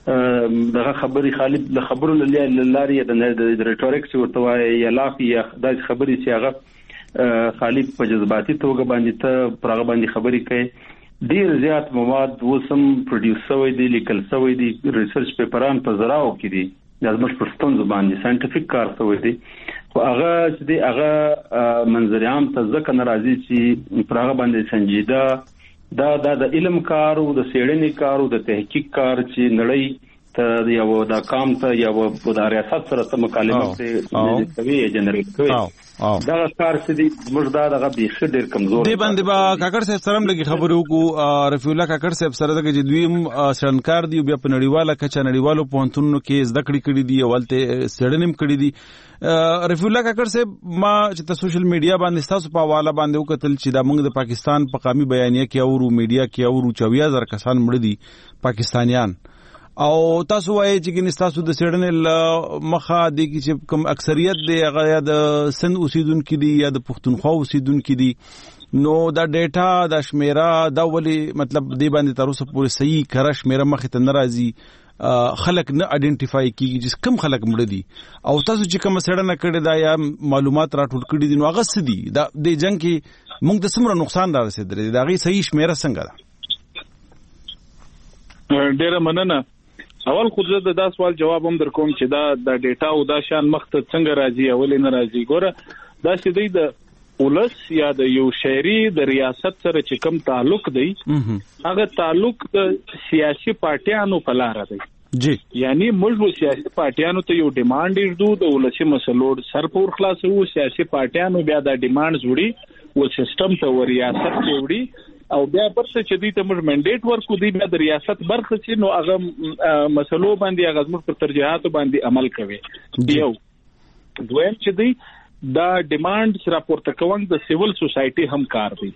دغه خبري خالد د خبرو لاري د ریټوریکس ورته وایي یا لافي یا د خبري چې هغه خالد په جذباتي توګه باندې ته پرغه باندې خبري کوي ډیر زیات مواد وسم پروډوس شوی دی لیکل شوی دی ریسرچ پیپران په زراو کې دي د زموږ پرستون باندې ساينټیفیک کار شوی دی خو هغه چې دی هغه منظر عام ته ځکه ناراضي چې پرغه باندې سنجیده دا د علم کار او د سیړنې کار او د تحقیق کار چې نړۍ ته یو د کام ته یو د ریاست سره مکالمه کوي جنریټ کوي دا کار چې دی موږ دغه به ډیر کمزور دی باندې با کاکړ صاحب سره لګي خبرو کو رفیع الله کاکړ صاحب سره دغه دویم شرنکار دی بیا په نړیواله کچا نړیوالو پونتونو کې زده کړې کړې دي ولته سړنیم کړې دي رفیع الله کاکړ صاحب ما چې په سوشل میډیا باندې تاسو په حواله باندې وکتل چې د موږ د پاکستان په قومي بیانیه کې او میډیا کې او 24000 کسان مړ دي پاکستانیان او تاسو وایي چې ګنې تاسو د سړنې مخه د کی چې کوم اکثریت دی هغه یا د سند اوسیدونکو دي یا د پښتونخوا اوسیدونکو دي نو دا ډیټا د شمیره دا ولی مطلب دی باندې تر اوسه پورې صحیح کړه شمیره مخه ته ناراضي خلک نه آئیډنټیفای کیږي چې کم خلک مړ دي او تاسو چې کوم سړنه کړی دا یا معلومات راټول کړی دي نو هغه څه دي دا د جنگ کې موږ د سمره نقصان را رسیدلی دا غي صحیح شمیره څنګه ده ډیره مننه اول خو زه دا سوال جواب هم در کوم چې دا د ډیټا او دا شان مخته څنګه راځي اول نه راځي ګوره دا چې د ولس یا د یو شهري د ریاست سره چې کم تعلق دی هغه تعلق د سیاسي پارټیانو په لار دی جی یعنی موږ سیاسي پارټیانو ته یو ډیماند ایږدو د ولسی مسلو سرپور خلاصو سیاسي پارټیانو بیا د ډیماند جوړي او سیستم ته ریاست جوړي او بیا پرڅ چې دوی ته موږ منډیټ ورکو دی بیا د ریاست برخه چې نو هغه مسلو باندې هغه موږ پر ترجیحاتو باندې عمل کوي یو دویم چې دی دا ډیماند راپورته کوون د سیول سوسايټي هم کار دی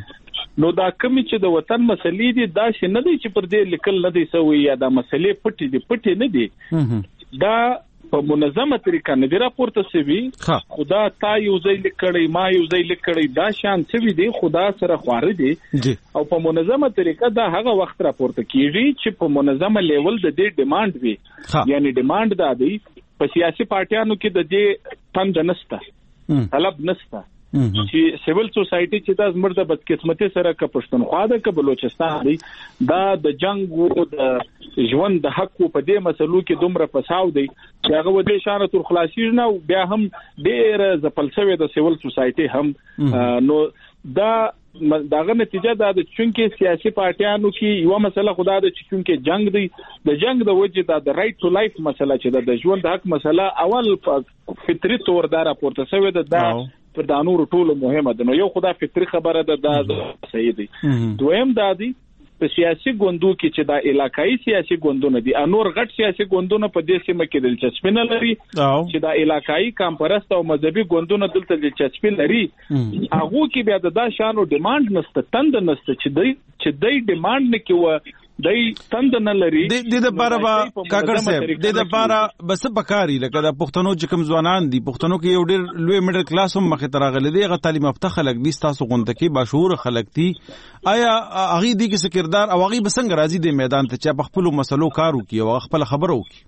نو دا کوم چې د وطن مسلې دي دا چې نه دی چې پر دې لیکل نه دی سوی یا دا مسلې پټې نه دي دا په منظمه طریقه نه دی راپورته سوي خدا تا یو ځای لیکړی ما یو ځای لیکړی دا شان سوي دی خدا سره خواره دي او په منظمه طریقه دا هغه وخت راپورته کیږي چې په منظمه لیول د دې ډیماند وي یعنی ډیماند دا دی په سیاسي پارټیانو کې د دې تند نسته طلب نسته چې سیول سوسايټي چې دا زموږ د بدقسمتي سره ک پښتونخوا د ک بلوچستان دی دا د جنگ او د ژوند د حق په دې مسلو کې دومره فساو دی چې هغه و دې شان تر خلاصي نه بیا هم ډېر ځپلسوي د سیول سوسايټي هم نو دا داغه نتیجه دا د چونکې سیاسي پارټیانو کې یو مسله خدا د چونکې جنگ دی د جنگ د وجه دا د رائټ ټو لایف مسله چې د ژوند حق مسله اول فطري تور دا راپورته شوی دا پر د نور ټولو مهمه ده نو یو خدا فطري خبره ده دا صحیح دي دویم دا دي په سیاسي ګوندو کې چې دا علاقايي سیاسي ګوندونه دي انور غټ سیاسي ګوندونه په دې سیمه کې دلچسپي نه لري چې دا علاقايي کمپرست او مذهبي ګوندونه دلته دلچسپي لري هغه کې بیا د شانو ډیماند نسته تند نسته چې دای ډیماند نه کوي دای تند نه لري د لپاره کاکړ صاحب د لپاره بس پکاري لکه د پښتنو چې کوم ځوانان دي پښتنو کې یو ډېر لوی میډل کلاس هم مخه ترغلي دي غو تعلیم یافته خلک دي تاسو غونډه کې باشعور خلک دي آیا اغي دي کې سکردار او اغي بسنګ راځي د میدان ته چې په خپل مسلو کارو کوي او خپل خبرو کوي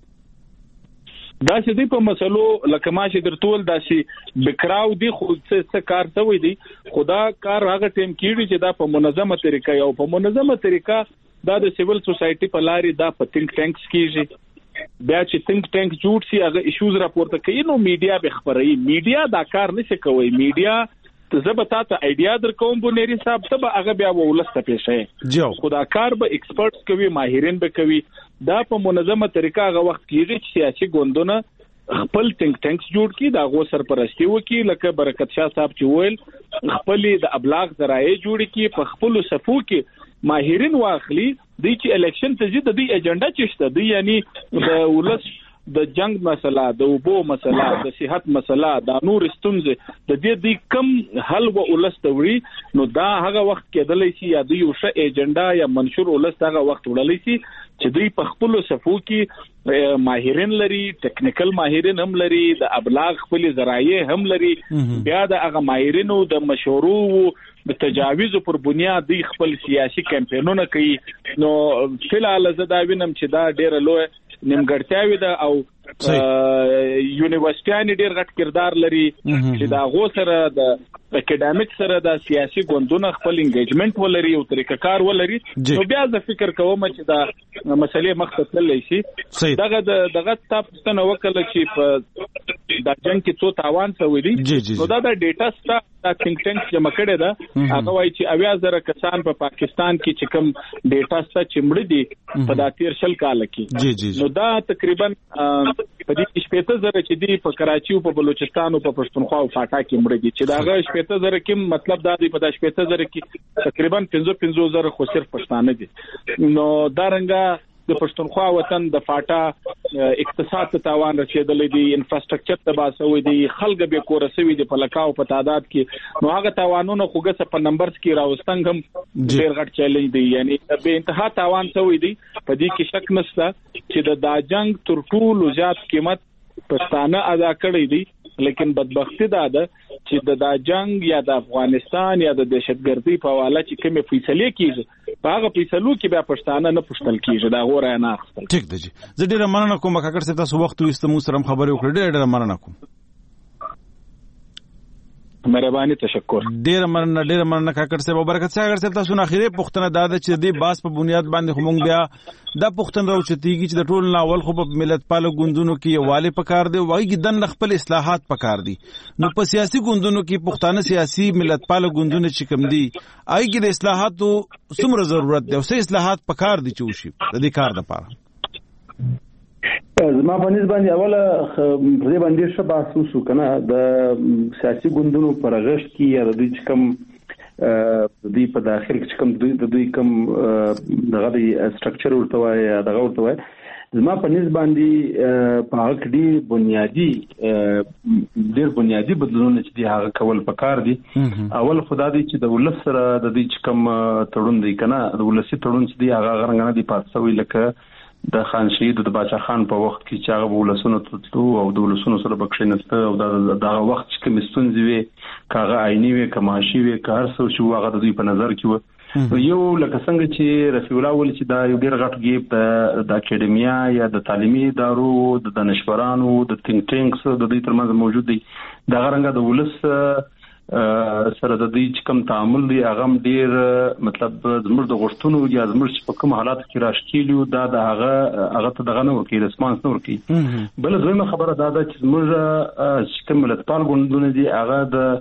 دا چې دی په مسلو لکه ما چې درتول دا چې بکراو دی خو څه کار شوی دی خدا کار هغه ټیم کیږي چې دا په منظمه طریقه یا په منظمه طریقه دا د سیول سوسايټي په لاري دا په تینک ټانکس کیږي بیا چې think tank جوړ شي هغه ایشوز راپورته کوي نو میډیا به خبري میډیا دا کار نشي کوي میډیا زبتا ته ایډیا در کوم بنيري صاحب ته هغه بیا ولسته پیښه خدا کار به ایکسپرټس کوي ماهرین به کوي دا په منظمه طریقه هغه وخت کیږي چې سیاسي ګوندونه خپل think tanks جوړ کی دا غو سرپرستی وکي لکه برکت شاه صاحب چې ویل خپل د ابلاغ ذرایع جوړ کی په خپل صفو کې ماهرین واخلي د چې الیکشن ته د دې ایجنډا چشته دی یعنی د ولس د جنگ مسله د اوبو مسله د صحت مسله د نور ستونزې د دې کم حل و ولستوري نو دا هغه وخت کېدلی شي یا د یو ش ایجنډا یا منشور ولست هغه وخت وړلی شي چې دوی په خپل صفو کې ماهرین لري ټیکنیکل ماهرین هم لري د ابلاغ خپل ذرایع هم لري بیا د هغه ماهرینو د مشورو د تجاویز پر بنیاد دی خپل سیاسي کمپاینونه کوي نو فلحال زه دا وینم چې دا ډیره لوی نیمګړتیاوي ده او یونیورسيټیان ډیر غټ کردار لري چې دا غو سره د اکیډمیک سره د سیاسي ګوندونو خپل انګیجمنت ولري او طریقه کار ولري نو بیا زه فکر کوم چې دا مسلې مخته تللی شي دغه تاسو ته وکړه چې په د جنگ کې څو تاوان شوی دي نو دا د ډیټا ستا د think tank جمع کړي ده هغه وایي چې 80,000 کسان په پاکستان کې چې کوم ډیټا ستا چې مړ دي په داتیر شل کال کې نو دا تقریبا په دې 70,000 چې دی په کراچي او په بلوچستان او په پښتونخوا او فاټا کې مړ دي چې دا 70,000 کې مطلب دا دی په 70,000 کې تقریبا 15,000 خو صرف پښتانه دي نو دا رنګه د پښتونخوا وطن د فاټا اقتصاد ته تاوان رسیدلې دي انفراستراکچر ته باسوي دي خلک به کورسوي دي په لکاو په تعداد کې نو هغه تاوانونه خوګه په نمبرز کې راوستنګ هم ډیر غټ چیلنج دی یعنی به انتها تاوان شوی دی په دې کې شک نشته چې د جنگ تر ټولو زیات قیمت پښتانه ادا کړی دی لیکن بدبختی دا ده چې د جنگ یا د افغانستان یا د دهشتګردۍ په حواله چې کومه فیصله کیږي په هغه فیصلو کې بیا پښتانه نه پښتل کیږي دا غوړه نه اخستل ټیک دی زه ډیره مننه کوم کاکړ صاحب تاسو وخت وستمو سره خبرې وکړې ډیره مننه کوم مهرباني تشکر ډیره مننه کاکړ صاحب برکت صاحب تاسو نه اخیری پښتنه دا چې د باس په بنیاد باندې همون بیا دا پښتن راوچتيږي چې د ټول ناول خو په ملت پالو ګوندونو کې یواله پکار دی وایي چې د خپل اصلاحات پکار دي نو په سیاسي ګوندونو کې پښتانه سیاسي ملت پالو ګوندونه چې کوم دي آی کې د اصلاحاتو څومره ضرورت دی او څه اصلاحات پکار دي چې وشي د دې کار لپاره زما په نسبت باندې اوله په دې باندې څه بحث وشو کنه د سیاسي ګوندونو پر غشت کې یا د دې چې کوم دوی په داخل کې کوم دوی کوم دغه د سټرکچر ورته وایي دغه ورته وایي زما په نسبت باندې په هغه کې ډېر بنیادی بدلونونه چې دی هغه کول پکار دي اول خدای دې چې د ولس سره د دې چې کوم تړون دی کنه د ولسی تړون چې دی هغه غرنګنه دی پاتسوي لکه د خان شهید د باچا خان په وخت کې چې هغه ولسونو تطلو او د ولسونو سره بکښینسته او دا وخت چې کوم ستونزې وي کاغه عیني وي کماشي وي کار څه شو هغه د دوی په نظر کې و یو لکه څنګه چې رفیع الله ول چې دا یو ډیر غټ گیپ د اکیډمیا یا د تعلیمي ادارو د دانشورانو د think tanks د دوی ترمنځ موجود دي دا غرنګه د ولس سره د دې چې کوم تعامل دی هغه ډیر مطلب زموږ د غوښتنو یا زموږ په کوم حالات کې راشکیلو دا د هغه ته دغه نه ورکی ریسپانس نه ورکی بل دویمه خبره دا ده چې زموږ چې کوم ملت پال ګوندونه دي هغه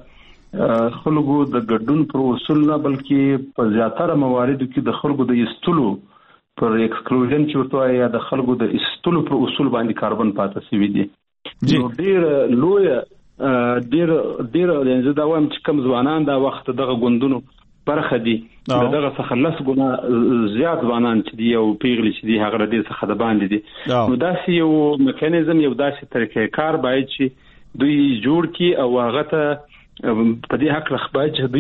د خلکو د ګډون پر اصول نه بلکې په زیاتره مواردو کې د خلکو د استلو پر ایکسکلوژن چې ورته یا د خلکو د استلو پر اصول باندې کاربن پاتې شوی دي نو ډیر لوی ډیر لنځه دا وایم چې کوم ځوانان دا وخت دغه ګوندونو برخه دي دغه څخه لس ګونه زیات ځوانان چې دی او پیغلي چې دی هغه د څخه د باندې دي نو داسې یو میکانیزم یو داسې طریقې کار باید چې دوی جوړ کی او هغه ته په دې حق رخبای چې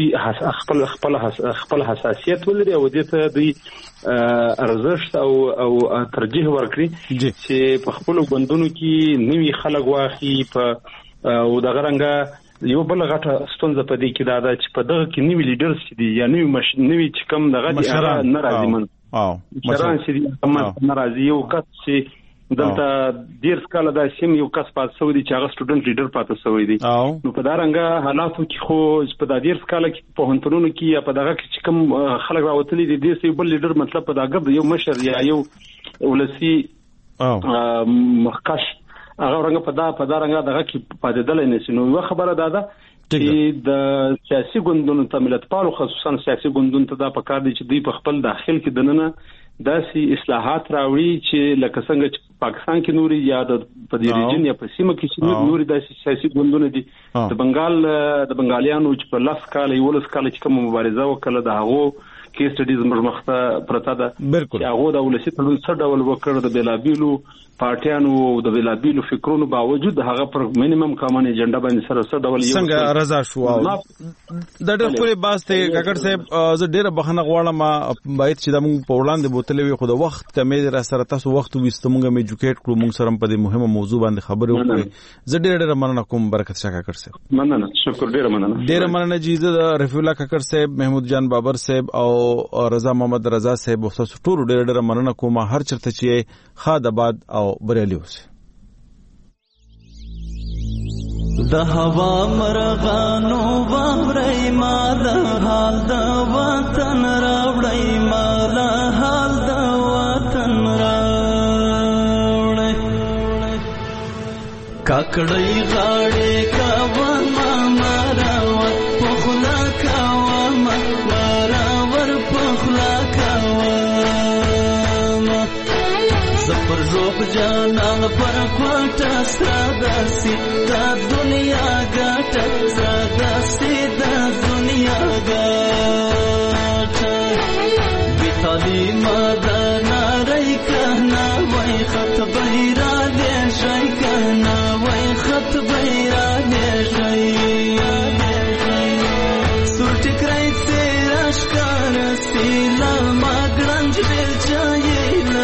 دوی خپل حساسیت ولري او دې ته دوی ارزښت او ترجیح ورکړي چې په خپل ګوندونو کې نوي خلک واخی په او د غرنګه یو بل غټه ستونزه په دې کې دا ده چې په دغه کې نوی لیډرز دي یا نوی چې کوم دغه دي هغه ناراضي من مشران چې دي ناراضي یو کس چې دلته ډیر سکاله دا سیم یو کس پات سوی دي چې هغه سټوډنټ لیډر پات سوی دي نو په دا رنګه حالاتو کې خو په ډیر سکاله کې په هنتونو کې یا په دغه کې چې کوم خلک راوتلي دي د یو بل لیډر مطلب په داګه یو مشر یا یو ولسی مخکش هغه رنګ په دا رنګ دغه کې پاتېدل نه شي. نو یو خبره ده چې د سیاسي ګوندونو ته ملتپالو خصوصا سیاسي ګوندونو ته دا پکار دي چې دوی په خپل داخل کې دننه داسې اصلاحات راوړي چې لکه څنګه چې پاکستان کې نوري یا د ریجن یا په سیمه کې چې نوري داسې سیاسي ګوندونه دي د بنګالیانو چې په 10 کال 11 کال چې کوم مبارزه وکړه د هغه کې سټډیز مخته پرتا ده چې هغه د ولسی تړون څه ډول وکړ د بیلابیلو پارټیانو او د بیلابیلو فکرونو باوجود هغه پر مینیمم کامن ایجنډا باندې سره څه ډول یو څنګه رضا شو د ډېر پوره باس ته کاکړ صاحب زه ډېر بخنه غواړم باید چې د موږ په وړاندې بوتلې وي خو د وخت کمې را سره تاسو وخت وستمږه مې ایجوکیټ کړو موږ سره په دې مهمه موضوع باندې خبرې وکړو زه ډېر مننه کوم برکت شاه کاکړ صاحب. مننه شکر ډېر مننه جی د رفیع الله کاکړ صاحب محمود جان بابر صاحب او رضا محمد رضا صاحب تاسو ټول ډېر مننه کوم هر چرته چې خاد آباد او بریالي اوسئ. د هوا مرغانو وړي مال حال د وطن راوړي مال حال د وطن راوړي کاکړی غاړي کا ما راوت پخلا کا ما راور پخلا کا زپر روح جانان پر کوټه ساداسي دا دنیا ګټه ساداسي دا دنیا ګټه بیتالي ماده ناري کهنا وای خط بهرا دې شي کهنا وای خط بهرا دې شي سورټ کرای سراش کار سیلا ما ګرنج دل چایلا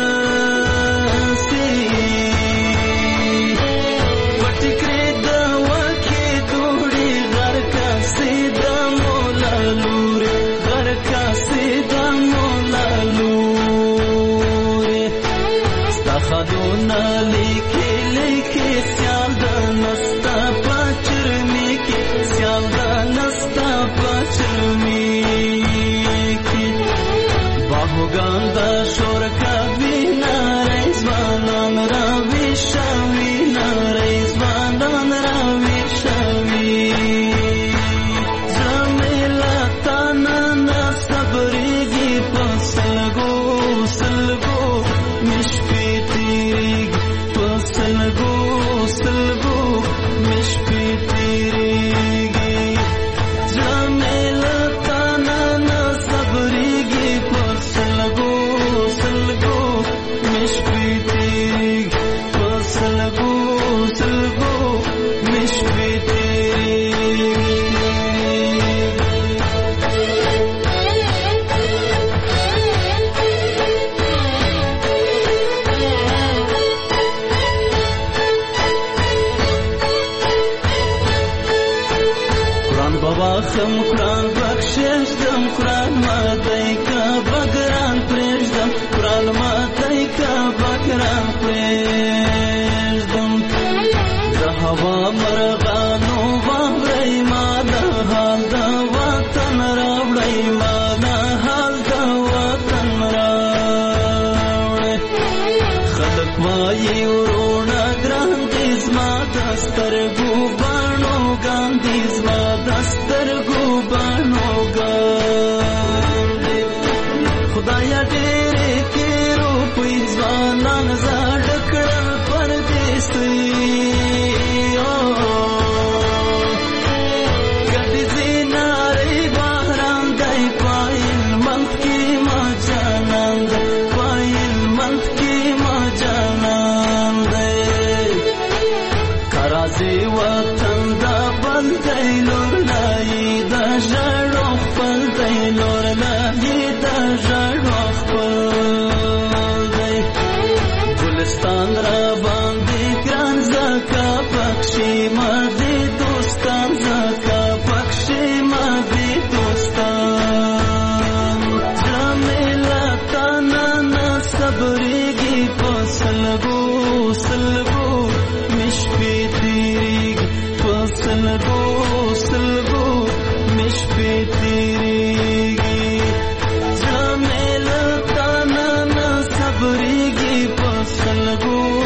Go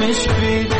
شپې